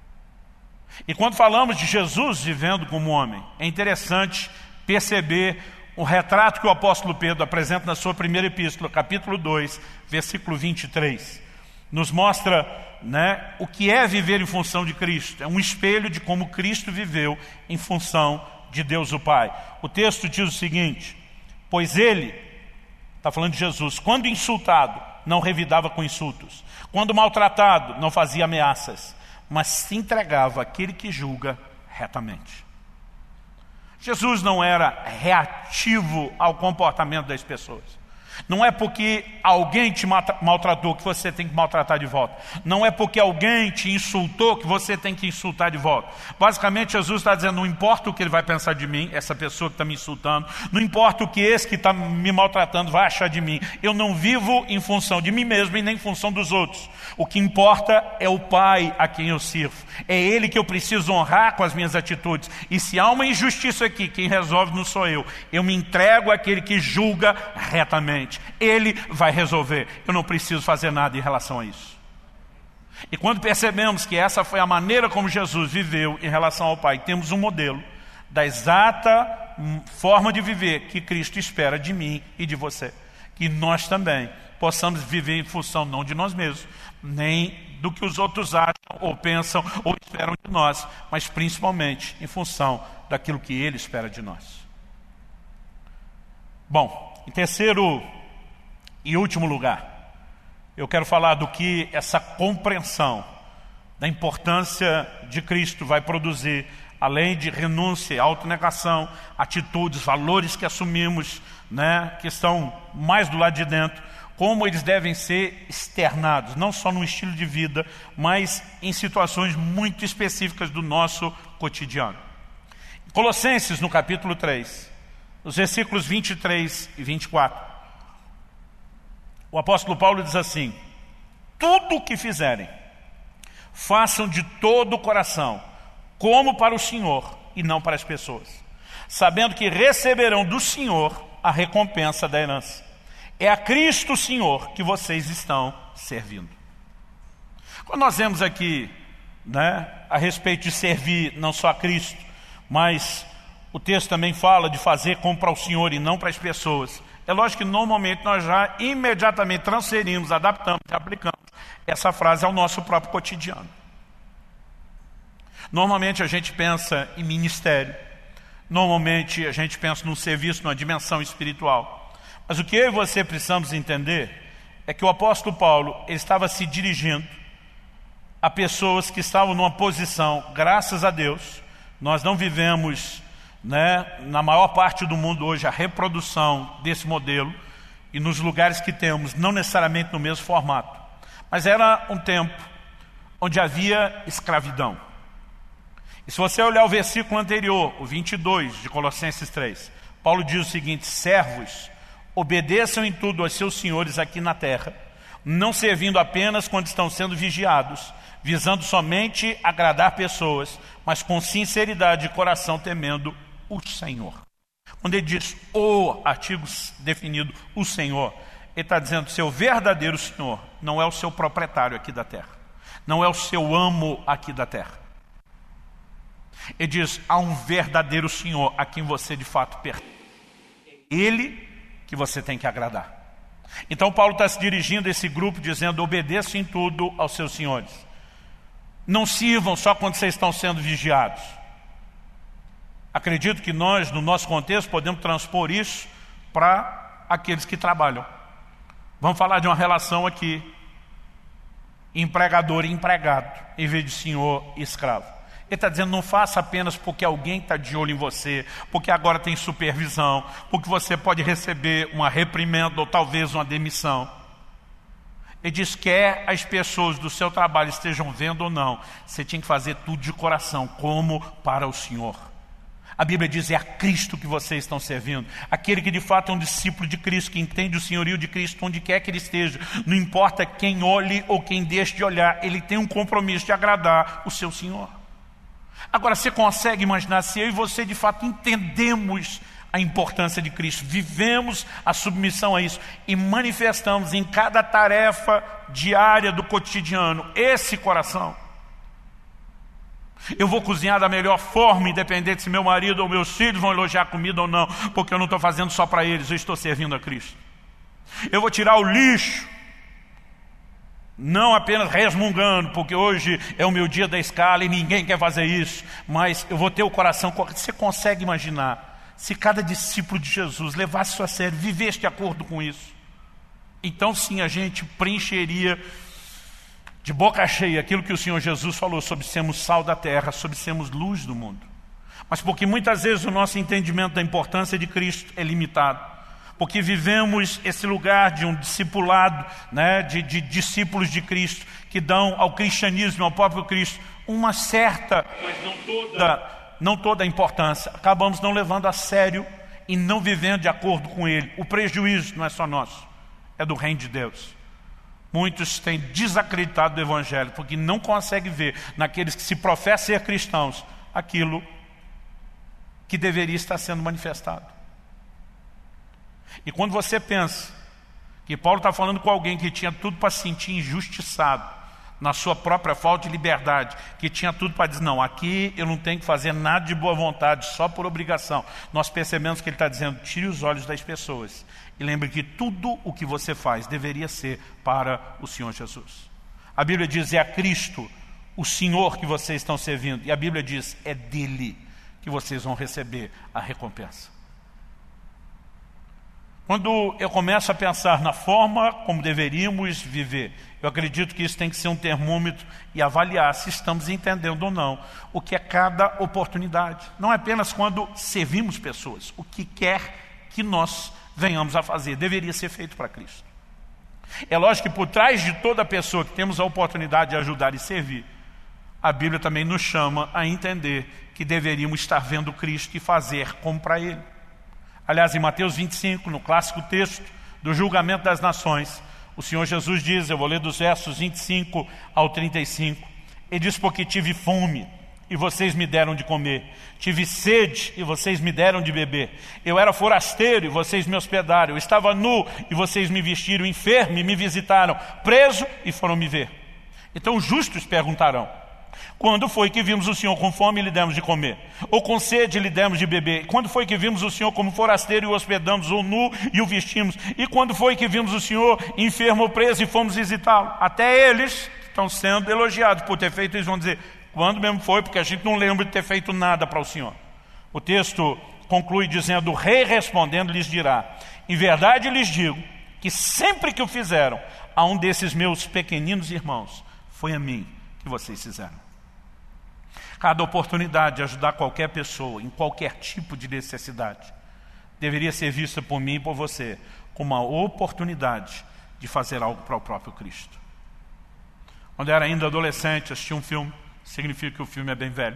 E quando falamos de Jesus vivendo como homem, é interessante perceber o retrato que o apóstolo Pedro apresenta na sua primeira epístola, capítulo 2, versículo 23. Nos mostra o que é viver em função de Cristo. É um espelho de como Cristo viveu em função de Deus o Pai. O texto diz o seguinte: pois ele, está falando de Jesus, quando insultado, não revidava com insultos. Quando maltratado, não fazia ameaças, mas se entregava àquele que julga retamente. Jesus não era reativo ao comportamento das pessoas. Não é porque alguém te maltratou que você tem que maltratar de volta. Não é porque alguém te insultou que você tem que insultar de volta. Basicamente, Jesus está dizendo: não importa o que ele vai pensar de mim, essa pessoa que está me insultando, não importa o que esse que está me maltratando vai achar de mim. Eu não vivo em função de mim mesmo e nem em função dos outros. O que importa é o Pai a quem eu sirvo. É Ele que eu preciso honrar com as minhas atitudes. E se há uma injustiça aqui, quem resolve não sou eu. Eu me entrego àquele que julga retamente. Ele vai resolver. Eu não preciso fazer nada em relação a isso. E quando percebemos que essa foi a maneira como Jesus viveu em relação ao Pai, temos um modelo da exata forma de viver que Cristo espera de mim e de você. Que nós também possamos viver em função não de nós mesmos, nem do que os outros acham ou pensam ou esperam de nós, mas principalmente em função daquilo que Ele espera de nós. Bom, em terceiro e último lugar, eu quero falar do que essa compreensão da importância de Cristo vai produzir, além de renúncia, autonegação, atitudes, valores que assumimos, que estão mais do lado de dentro, como eles devem ser externados, não só no estilo de vida, mas em situações muito específicas do nosso cotidiano. Colossenses, no capítulo 3, os versículos 23 e 24, o apóstolo Paulo diz assim: tudo o que fizerem, façam de todo o coração, como para o Senhor e não para as pessoas, sabendo que receberão do Senhor a recompensa da herança. É a Cristo Senhor que vocês estão servindo. Quando nós vemos aqui a respeito de servir não só a Cristo, mas o texto também fala de fazer como para o Senhor e não para as pessoas. É lógico que normalmente nós já imediatamente transferimos, adaptamos e aplicamos essa frase ao nosso próprio cotidiano. Normalmente a gente pensa em ministério, normalmente a gente pensa num serviço, numa dimensão espiritual. Mas o que eu e você precisamos entender é que o apóstolo Paulo ele estava se dirigindo a pessoas que estavam numa posição, graças a Deus, nós não vivemos né, na maior parte do mundo hoje, a reprodução desse modelo, e nos lugares que temos, não necessariamente no mesmo formato. Mas era um tempo onde havia escravidão. E se você olhar o versículo anterior, o 22 de Colossenses 3, Paulo diz o seguinte: servos, obedeçam em tudo aos seus senhores aqui na terra, não servindo apenas quando estão sendo vigiados, visando somente agradar pessoas, mas com sinceridade de coração, temendo o Senhor. Quando ele diz o artigo definido, o Senhor, ele está dizendo: seu verdadeiro Senhor não é o seu proprietário aqui da terra, não é o seu amo aqui da terra. Ele diz: há um verdadeiro Senhor a quem você de fato pertence. É Ele que você tem que agradar. Então Paulo está se dirigindo a esse grupo dizendo: obedeçam em tudo aos seus senhores. Não sirvam só quando vocês estão sendo vigiados. Acredito que nós, no nosso contexto, podemos transpor isso para aqueles que trabalham. Vamos falar de uma relação aqui: empregador e empregado, em vez de senhor e escravo. Ele está dizendo: não faça apenas porque alguém está de olho em você, porque agora tem supervisão, porque você pode receber uma reprimenda ou talvez uma demissão. Ele diz: quer as pessoas do seu trabalho estejam vendo ou não, você tinha que fazer tudo de coração, como para o Senhor. A Bíblia diz: é a Cristo que vocês estão servindo. Aquele que de fato é um discípulo de Cristo, que entende o senhorio de Cristo onde quer que ele esteja. Não importa quem olhe ou quem deixe de olhar, ele tem um compromisso de agradar o seu Senhor. Agora, você consegue imaginar se eu e você de fato entendemos a importância de Cristo, vivemos a submissão a isso e manifestamos em cada tarefa diária do cotidiano esse coração? Eu vou cozinhar da melhor forma, independente se meu marido ou meus filhos vão elogiar a comida ou não, porque eu não estou fazendo só para eles, eu estou servindo a Cristo. Eu vou tirar o lixo, não apenas resmungando, porque hoje é o meu dia da escala e ninguém quer fazer isso, mas eu vou ter o coração correto. Você consegue imaginar se cada discípulo de Jesus levasse isso a sério, vivesse de acordo com isso? Então sim, a gente preencheria de boca cheia aquilo que o Senhor Jesus falou sobre sermos sal da terra, sobre sermos luz do mundo. Mas porque muitas vezes o nosso entendimento da importância de Cristo é limitado, porque vivemos esse lugar de um discipulado, né, de discípulos de Cristo, que dão ao cristianismo, ao próprio Cristo, uma certa, mas não toda a importância. Acabamos não levando a sério e não vivendo de acordo com Ele. O prejuízo não é só nosso, é do reino de Deus. Muitos têm desacreditado do Evangelho, porque não conseguem ver naqueles que se professam ser cristãos aquilo que deveria estar sendo manifestado. E quando você pensa que Paulo está falando com alguém que tinha tudo para se sentir injustiçado na sua própria falta de liberdade, que tinha tudo para dizer: não, aqui eu não tenho que fazer nada de boa vontade, só por obrigação, nós percebemos que ele está dizendo: tire os olhos das pessoas e lembre que tudo o que você faz deveria ser para o Senhor Jesus. A Bíblia diz: é a Cristo, o Senhor, que vocês estão servindo. E a Bíblia diz: é dele que vocês vão receber a recompensa. Quando eu começo a pensar na forma como deveríamos viver, eu acredito que isso tem que ser um termômetro e avaliar se estamos entendendo ou não o que é cada oportunidade. Não é apenas quando servimos pessoas, o que quer que nós venhamos a fazer deveria ser feito para Cristo. É lógico que por trás de toda pessoa que temos a oportunidade de ajudar e servir, a Bíblia também nos chama a entender que deveríamos estar vendo Cristo e fazer como para Ele. Aliás, em Mateus 25, no clássico texto do julgamento das nações, o Senhor Jesus diz, eu vou ler dos versos 25 ao 35, ele diz: porque tive fome e vocês me deram de comer, tive sede e vocês me deram de beber, eu era forasteiro e vocês me hospedaram, eu estava nu e vocês me vestiram, enfermo e me visitaram, preso e foram me ver. Então os justos perguntarão: quando foi que vimos o Senhor com fome e lhe demos de comer? Ou com sede e lhe demos de beber? Quando foi que vimos o Senhor como forasteiro e o hospedamos, ou nu e o vestimos? E quando foi que vimos o Senhor enfermo ou preso e fomos visitá-lo? Até eles estão sendo elogiados por ter feito, eles vão dizer: quando mesmo foi? Porque a gente não lembra de ter feito nada para o Senhor. O texto conclui dizendo: o rei respondendo lhes dirá: em verdade lhes digo que sempre que o fizeram a um desses meus pequeninos irmãos, foi a mim que vocês fizeram. Cada oportunidade de ajudar qualquer pessoa, em qualquer tipo de necessidade, deveria ser vista por mim e por você como uma oportunidade de fazer algo para o próprio Cristo. Quando eu era ainda adolescente, assisti um filme, significa que o filme é bem velho.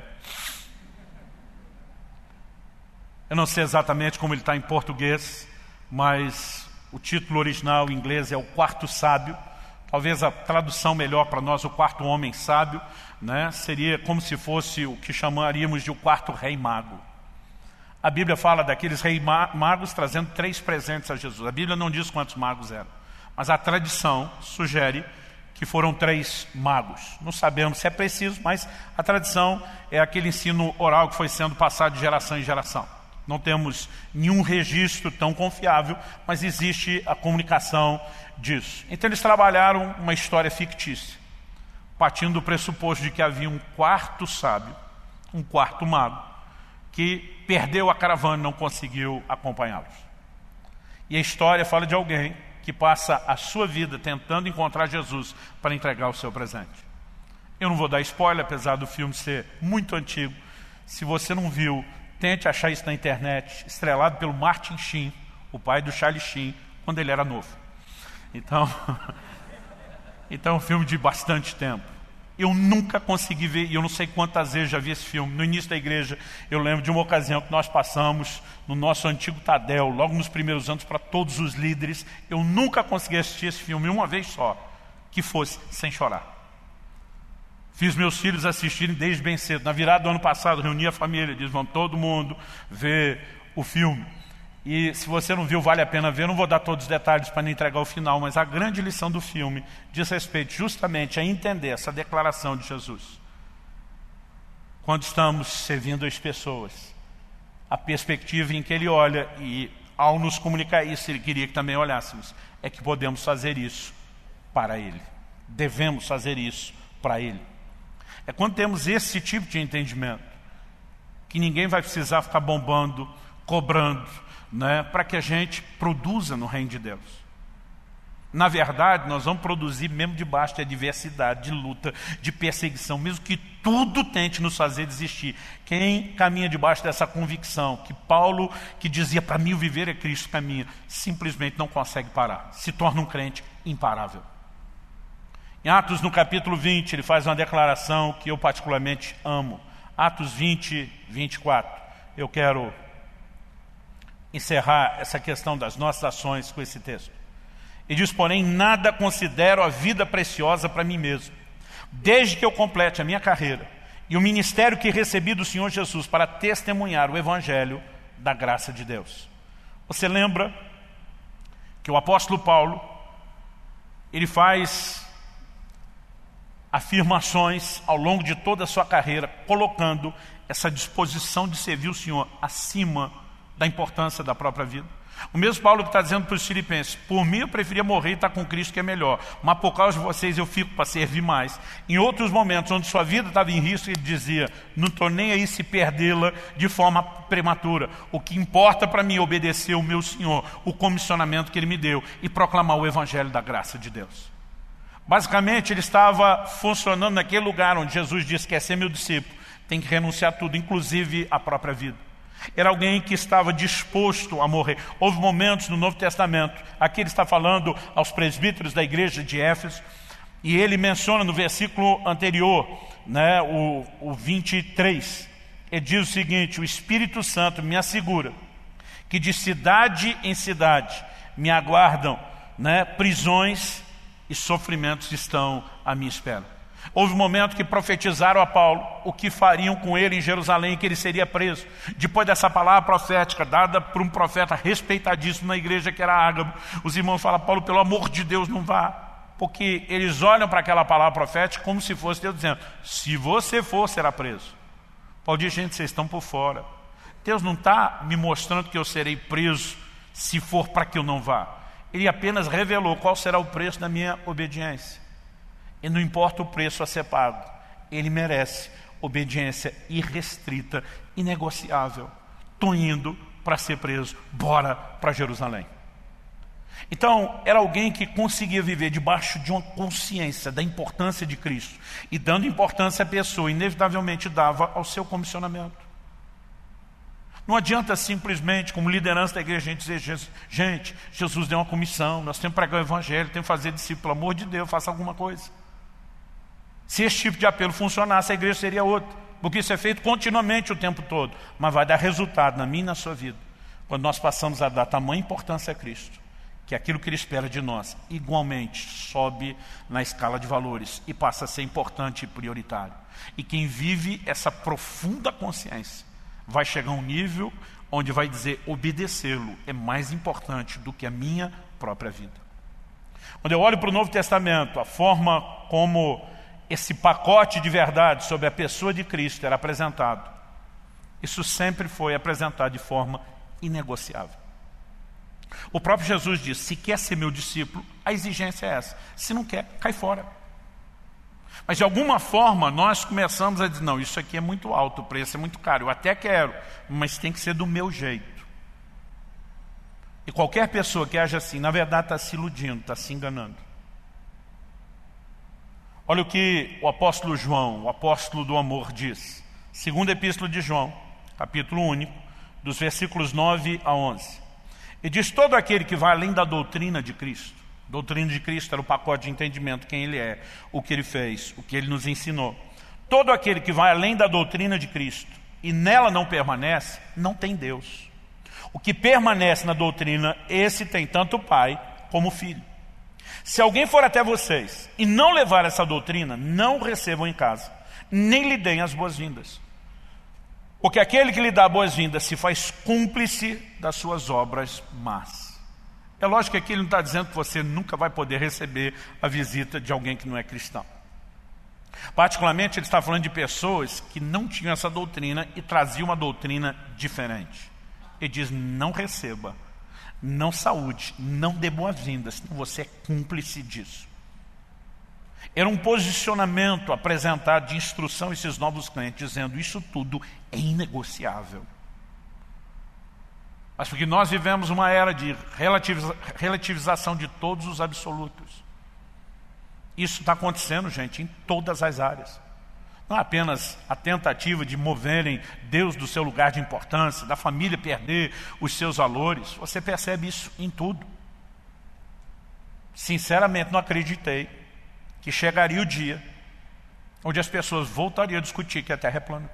Eu não sei exatamente como ele está em português, mas o título original em inglês é O Quarto Sábio. Talvez a tradução melhor para nós, O Quarto Homem Sábio, né? Seria como se fosse o que chamaríamos de O Quarto Rei Mago. A Bíblia fala daqueles reis magos trazendo 3 presentes a Jesus. A Bíblia não diz quantos magos eram, mas a tradição sugere que foram 3 magos. Não sabemos se é preciso, mas a tradição é aquele ensino oral que foi sendo passado de geração em geração. Não temos nenhum registro tão confiável, mas existe a comunicação disso. Então eles trabalharam uma história fictícia, partindo do pressuposto de que havia um quarto sábio, um quarto mago, que perdeu a caravana e não conseguiu acompanhá-los. E a história fala de alguém que passa a sua vida tentando encontrar Jesus para entregar o seu presente. Eu não vou dar spoiler, apesar do filme ser muito antigo. Se você não viu, tente achar isso na internet, estrelado pelo Martin Sheen, o pai do Charlie Sheen, quando ele era novo. Então é um filme de bastante tempo. Eu nunca consegui ver, e eu não sei quantas vezes já vi esse filme. No início da igreja, eu lembro de uma ocasião que nós passamos no nosso antigo Tadel, logo nos primeiros anos, para todos os líderes. Eu nunca consegui assistir esse filme uma vez só, que fosse sem chorar. Fiz meus filhos assistirem desde bem cedo. Na virada do ano passado, reuni a família, disse, vamos todo mundo ver o filme. E se você não viu, vale a pena ver. Eu não vou dar todos os detalhes para não entregar o final, mas a grande lição do filme diz respeito justamente a entender essa declaração de Jesus. Quando estamos servindo as pessoas, a perspectiva em que ele olha, e ao nos comunicar isso, ele queria que também olhássemos, é que podemos fazer isso para ele. Devemos fazer isso para ele. É quando temos esse tipo de entendimento que ninguém vai precisar ficar bombando, cobrando, né, para que a gente produza no reino de Deus. Na verdade, nós vamos produzir mesmo debaixo de adversidade, de luta, de perseguição, mesmo que tudo tente nos fazer desistir. Quem caminha debaixo dessa convicção, que Paulo, que dizia para mim o viver é Cristo, caminha, simplesmente não consegue parar, se torna um crente imparável. Em Atos, no capítulo 20, ele faz uma declaração que eu particularmente amo. Atos 20, 24. Eu quero encerrar essa questão das nossas ações com esse texto. Ele diz, porém, nada considero a vida preciosa para mim mesmo, desde que eu complete a minha carreira e o ministério que recebi do Senhor Jesus para testemunhar o Evangelho da graça de Deus. Você lembra que o apóstolo Paulo, ele faz afirmações ao longo de toda a sua carreira, colocando essa disposição de servir o Senhor acima da importância da própria vida. O mesmo Paulo que está dizendo para os filipenses, por mim eu preferia morrer e estar com Cristo, que é melhor, mas por causa de vocês eu fico para servir mais. Em outros momentos onde sua vida estava em risco, ele dizia, não estou nem aí se perdê-la de forma prematura. O que importa para mim é obedecer o meu Senhor, o comissionamento que Ele me deu e proclamar o Evangelho da graça de Deus. Basicamente, ele estava funcionando naquele lugar onde Jesus disse, quer ser meu discípulo, tem que renunciar a tudo, inclusive a própria vida. Era alguém que estava disposto a morrer. Houve momentos no Novo Testamento, aqui ele está falando aos presbíteros da igreja de Éfeso, e ele menciona no versículo anterior, né, o 23, ele diz o seguinte, o Espírito Santo me assegura que de cidade em cidade me aguardam, né, prisões e sofrimentos estão à minha espera. Houve um momento que profetizaram a Paulo o que fariam com ele em Jerusalém, que ele seria preso. Depois dessa palavra profética, dada por um profeta respeitadíssimo na igreja, que era Ágabo, os irmãos falam, Paulo, pelo amor de Deus, não vá. Porque eles olham para aquela palavra profética como se fosse Deus dizendo, se você for, será preso. Paulo diz, gente, vocês estão por fora. Deus não está me mostrando que eu serei preso se for para que eu não vá. Ele apenas revelou qual será o preço da minha obediência. E não importa o preço a ser pago, ele merece obediência irrestrita, inegociável. Estou indo para ser preso, bora para Jerusalém. Então, era alguém que conseguia viver debaixo de uma consciência da importância de Cristo. E dando importância à pessoa, inevitavelmente dava ao seu comissionamento. Não adianta simplesmente, como liderança da igreja, a gente dizer, gente, Jesus deu uma comissão, nós temos que pregar o evangelho, temos que fazer discípulo, pelo amor de Deus, faça alguma coisa. Se esse tipo de apelo funcionasse, a igreja seria outra. Porque isso é feito continuamente o tempo todo. Mas vai dar resultado na minha e na sua vida. Quando nós passamos a dar tamanha importância a Cristo, que aquilo que Ele espera de nós, igualmente sobe na escala de valores e passa a ser importante e prioritário. E quem vive essa profunda consciência vai chegar a um nível onde vai dizer, obedecê-lo é mais importante do que a minha própria vida. Quando eu olho para o Novo Testamento, a forma como esse pacote de verdade sobre a pessoa de Cristo era apresentado, isso sempre foi apresentado de forma inegociável. O próprio Jesus disse, se quer ser meu discípulo, a exigência é essa. Se não quer, cai fora. Mas de alguma forma nós começamos a dizer, não, isso aqui é muito alto, o preço é muito caro, eu até quero, mas tem que ser do meu jeito. E qualquer pessoa que age assim, na verdade está se iludindo, está se enganando. Olha o que o apóstolo João, o apóstolo do amor, diz. Segunda epístola de João, capítulo único, dos versículos 9 a 11. E diz, todo aquele que vai além da doutrina de Cristo. A doutrina de Cristo era o pacote de entendimento, quem Ele é, o que Ele fez, o que Ele nos ensinou. Todo aquele que vai além da doutrina de Cristo e nela não permanece, não tem Deus. O que permanece na doutrina, esse tem tanto o Pai como o Filho. Se alguém for até vocês e não levar essa doutrina, não o recebam em casa, nem lhe deem as boas-vindas. Porque aquele que lhe dá boas-vindas se faz cúmplice das suas obras más. É lógico que aqui ele não está dizendo que você nunca vai poder receber a visita de alguém que não é cristão. Particularmente ele está falando de pessoas que não tinham essa doutrina e traziam uma doutrina diferente. Ele diz, não receba, não saúde, não dê boas-vindas, senão você é cúmplice disso. Era um posicionamento apresentado de instrução a esses novos crentes, dizendo, isso tudo é inegociável. Mas porque nós vivemos uma era de relativização de todos os absolutos. Isso está acontecendo, gente, em todas as áreas. Não é apenas a tentativa de moverem Deus do seu lugar de importância, da família perder os seus valores. Você percebe isso em tudo. Sinceramente, não acreditei que chegaria o dia onde as pessoas voltariam a discutir que a Terra é plana.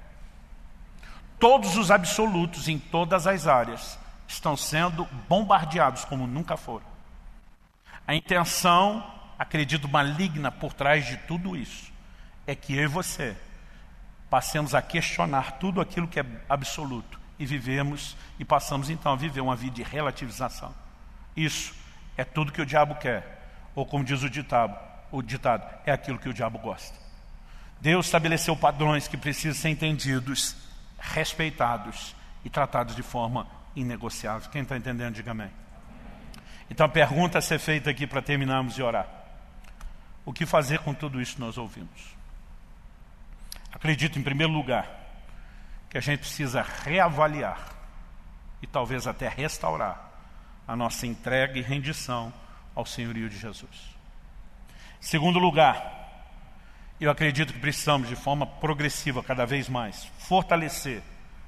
Todos os absolutos em todas as áreas estão sendo bombardeados como nunca foram. A intenção, acredito, maligna por trás de tudo isso é que eu e você passemos a questionar tudo aquilo que é absoluto e vivemos e passamos então a viver uma vida de relativização. Isso é tudo que o diabo quer, ou como diz o ditado, é aquilo que o diabo gosta. Deus estabeleceu padrões que precisam ser entendidos, respeitados e tratados de forma inegociável. Quem está entendendo, diga amém. Então a pergunta a ser feita aqui para terminarmos de orar: o que fazer com tudo isso que nós ouvimos? Acredito, em primeiro lugar, que a gente precisa reavaliar e talvez até restaurar a nossa entrega e rendição ao senhorio de Jesus. Em segundo lugar, eu acredito que precisamos, de forma progressiva, cada vez mais, fortalecer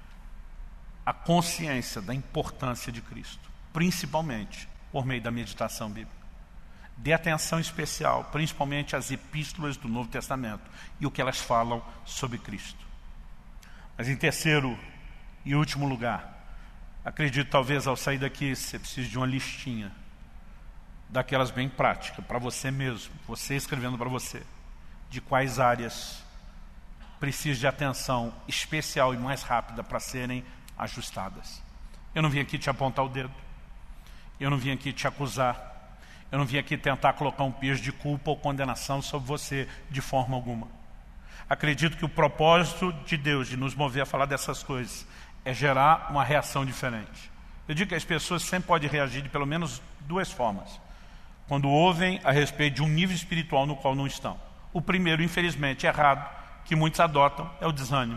a consciência da importância de Cristo, principalmente por meio da meditação bíblica. Dê atenção especial, principalmente às epístolas do Novo Testamento e o que elas falam sobre Cristo. Mas em terceiro e último lugar, acredito talvez ao sair daqui você precise de uma listinha daquelas bem práticas, para você mesmo, você escrevendo para você, de quais áreas precisa de atenção especial e mais rápida para serem ajustadas. Eu não vim aqui te apontar o dedo, eu não vim aqui te acusar, eu não vim aqui tentar colocar um peso de culpa ou condenação sobre você de forma alguma. Acredito que o propósito de Deus de nos mover a falar dessas coisas é gerar uma reação diferente. Eu digo que as pessoas sempre podem reagir de pelo menos duas formas. Quando ouvem a respeito de um nível espiritual no qual não estão. O primeiro, infelizmente, errado, que muitos adotam, é o desânimo.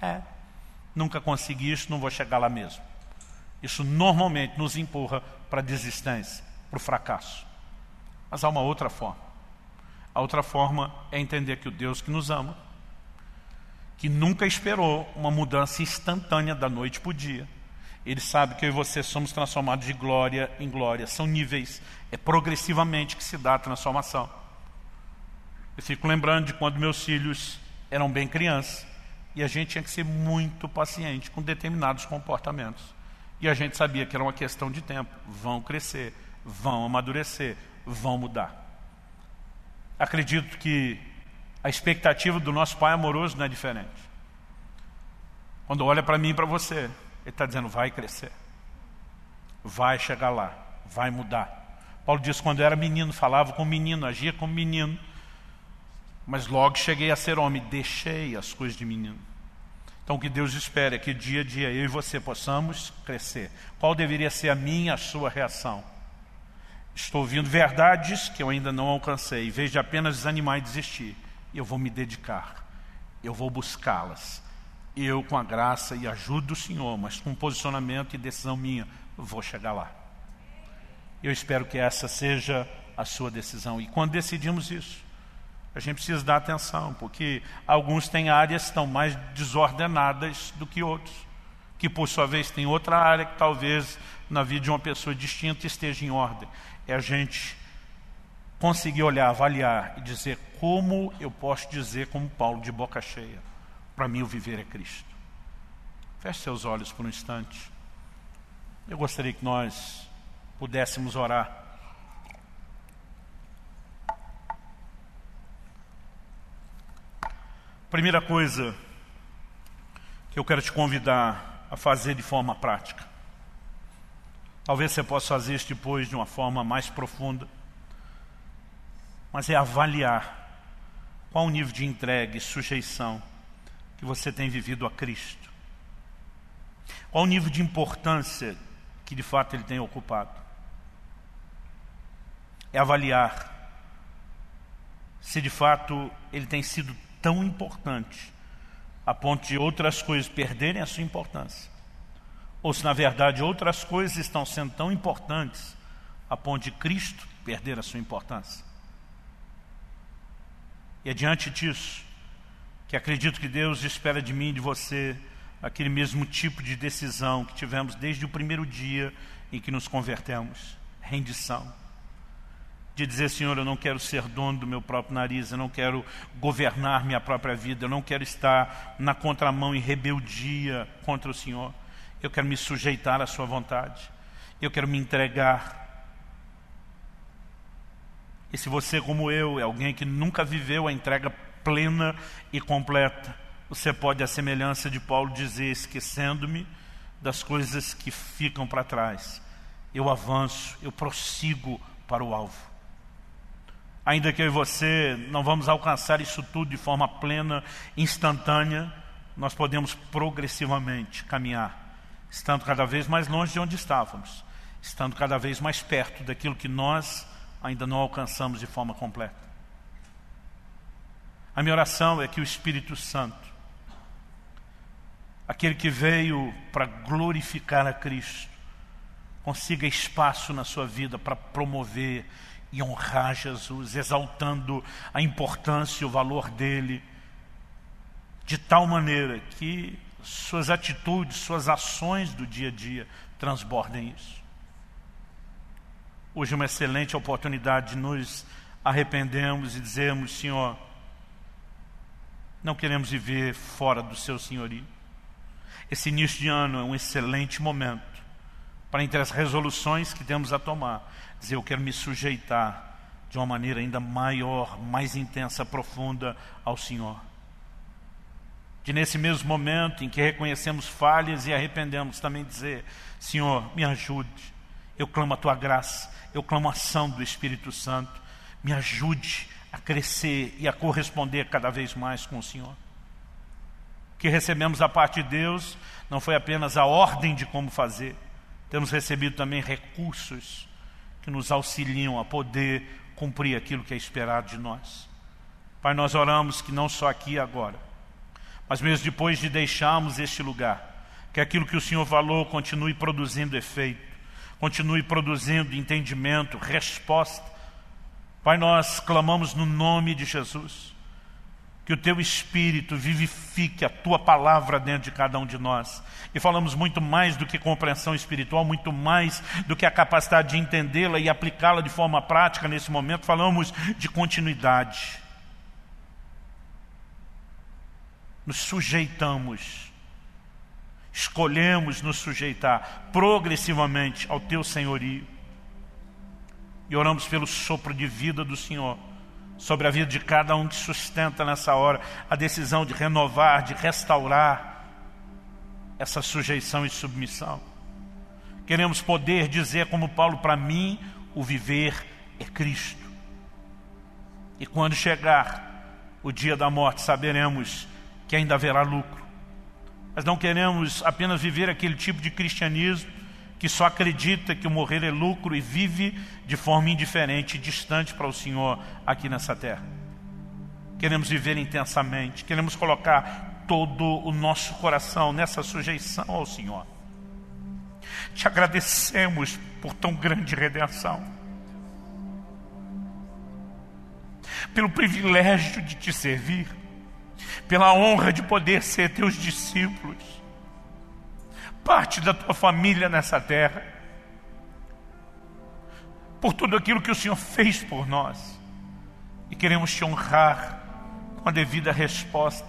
Nunca consegui isso, não vou chegar lá mesmo. Isso normalmente nos empurra para a desistência. para o fracasso. Mas há uma outra forma. A outra forma é entender que o Deus que nos ama, que nunca esperou uma mudança instantânea da noite para o dia, Ele sabe que eu e você somos transformados de glória em glória. São níveis, é progressivamente que se dá a transformação. Eu fico lembrando de quando meus filhos eram bem crianças e a gente tinha que ser muito paciente com determinados comportamentos. E a gente sabia que era uma questão de tempo. Vão crescer, vão amadurecer, vão mudar. Acredito que a expectativa do nosso Pai amoroso não é diferente. Quando olha para mim e para você, Ele está dizendo, vai crescer, vai chegar lá, vai mudar. Paulo diz, quando eu era menino, falava como menino, agia como menino, mas logo cheguei a ser homem, deixei as coisas de menino. Então o que Deus espera é que dia a dia eu e você possamos crescer. Qual deveria ser a minha e a sua reação? Estou ouvindo verdades que eu ainda não alcancei, em vez de apenas desanimar e desistir, eu vou me dedicar, eu vou buscá-las. Eu, com a graça e ajuda do Senhor, mas com posicionamento e decisão minha, vou chegar lá. Eu espero que essa seja a sua decisão. E quando decidimos isso, a gente precisa dar atenção, porque alguns têm áreas que estão mais desordenadas do que outros, que por sua vez tem outra área que talvez na vida de uma pessoa distinta esteja em ordem. É a gente conseguir olhar, avaliar e dizer como eu posso dizer, como Paulo, de boca cheia, para mim o viver é Cristo. Feche seus olhos por um instante. Eu gostaria que nós pudéssemos orar. Primeira coisa que eu quero te convidar a fazer de forma prática. Talvez você possa fazer isso depois de uma forma mais profunda. Mas é avaliar qual o nível de entrega e sujeição que você tem vivido a Cristo. Qual o nível de importância que de fato Ele tem ocupado. É avaliar se de fato Ele tem sido tão importante a ponto de outras coisas perderem a sua importância. Ou se na verdade outras coisas estão sendo tão importantes a ponto de Cristo perder a sua importância. E é diante disso que acredito que Deus espera de mim e de você aquele mesmo tipo de decisão que tivemos desde o primeiro dia em que nos convertemos. Rendição. De dizer, Senhor, eu não quero ser dono do meu próprio nariz, eu não quero governar minha própria vida, eu não quero estar na contramão em rebeldia contra o Senhor. Eu quero me sujeitar à sua vontade. Eu quero me entregar. E se você, como eu, é alguém que nunca viveu a entrega plena e completa, você pode, à semelhança de Paulo, dizer, esquecendo-me das coisas que ficam para trás, eu avanço, eu prossigo para o alvo. Ainda que eu e você não vamos alcançar isso tudo de forma plena, instantânea, nós podemos progressivamente caminhar, estando cada vez mais longe de onde estávamos, estando cada vez mais perto daquilo que nós ainda não alcançamos de forma completa. A minha oração é que o Espírito Santo, aquele que veio para glorificar a Cristo, consiga espaço na sua vida para promover e honrar Jesus, exaltando a importância e o valor dele, de tal maneira que suas atitudes, suas ações do dia a dia transbordem isso. Hoje é uma excelente oportunidade de nos arrependermos e dizermos, Senhor, não queremos viver fora do seu senhorio. Esse início de ano é um excelente momento para, entre as resoluções que temos a tomar, dizer, eu quero me sujeitar de uma maneira ainda maior, mais intensa, profunda ao Senhor. De nesse mesmo momento em que reconhecemos falhas e arrependemos, também dizer, Senhor, me ajude, eu clamo a Tua graça, eu clamo a ação do Espírito Santo, me ajude a crescer e a corresponder cada vez mais com o Senhor. O que recebemos da parte de Deus não foi apenas a ordem de como fazer, temos recebido também recursos que nos auxiliam a poder cumprir aquilo que é esperado de nós. Pai, nós oramos que não só aqui e agora, mas mesmo depois de deixarmos este lugar, que aquilo que o Senhor falou continue produzindo efeito, continue produzindo entendimento, resposta. Pai, nós clamamos no nome de Jesus, que o Teu Espírito vivifique a Tua palavra dentro de cada um de nós. E falamos muito mais do que compreensão espiritual, muito mais do que a capacidade de entendê-la e aplicá-la de forma prática nesse momento. Falamos de continuidade. Nos sujeitamos, escolhemos nos sujeitar progressivamente ao Teu senhorio. E oramos pelo sopro de vida do Senhor sobre a vida de cada um que sustenta nessa hora a decisão de renovar, de restaurar essa sujeição e submissão. Queremos poder dizer como Paulo: para mim o viver é Cristo. E quando chegar o dia da morte, saberemos que ainda haverá lucro. Mas não queremos apenas viver aquele tipo de cristianismo que só acredita que o morrer é lucro e vive de forma indiferente e distante para o Senhor aqui nessa terra. Queremos viver intensamente, queremos colocar todo o nosso coração nessa sujeição ao Senhor. Te agradecemos por tão grande redenção, pelo privilégio de Te servir, pela honra de poder ser Teus discípulos, parte da Tua família nessa terra, por tudo aquilo que o Senhor fez por nós, e queremos Te honrar com a devida resposta.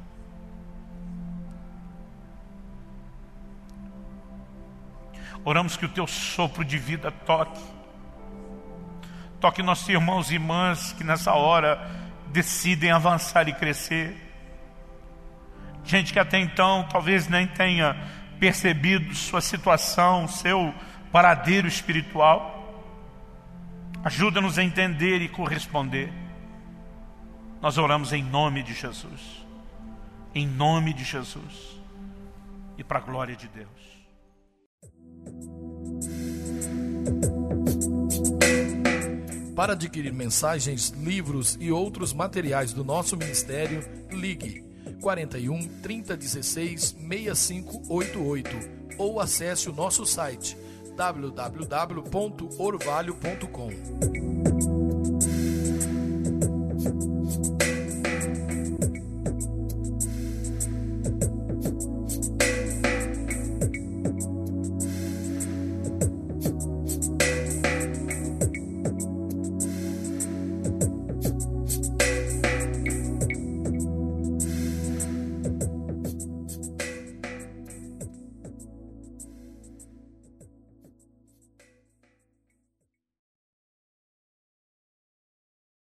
Oramos que o Teu sopro de vida toque nossos irmãos e irmãs que nessa hora decidem avançar e crescer. Gente que até então talvez nem tenha percebido sua situação, seu paradeiro espiritual. Ajuda-nos a entender e corresponder. Nós oramos em nome de Jesus. Em nome de Jesus. E para a glória de Deus. Para adquirir mensagens, livros e outros materiais do nosso ministério, ligue 41 3016 6588 ou acesse o nosso site www.orvalho.com.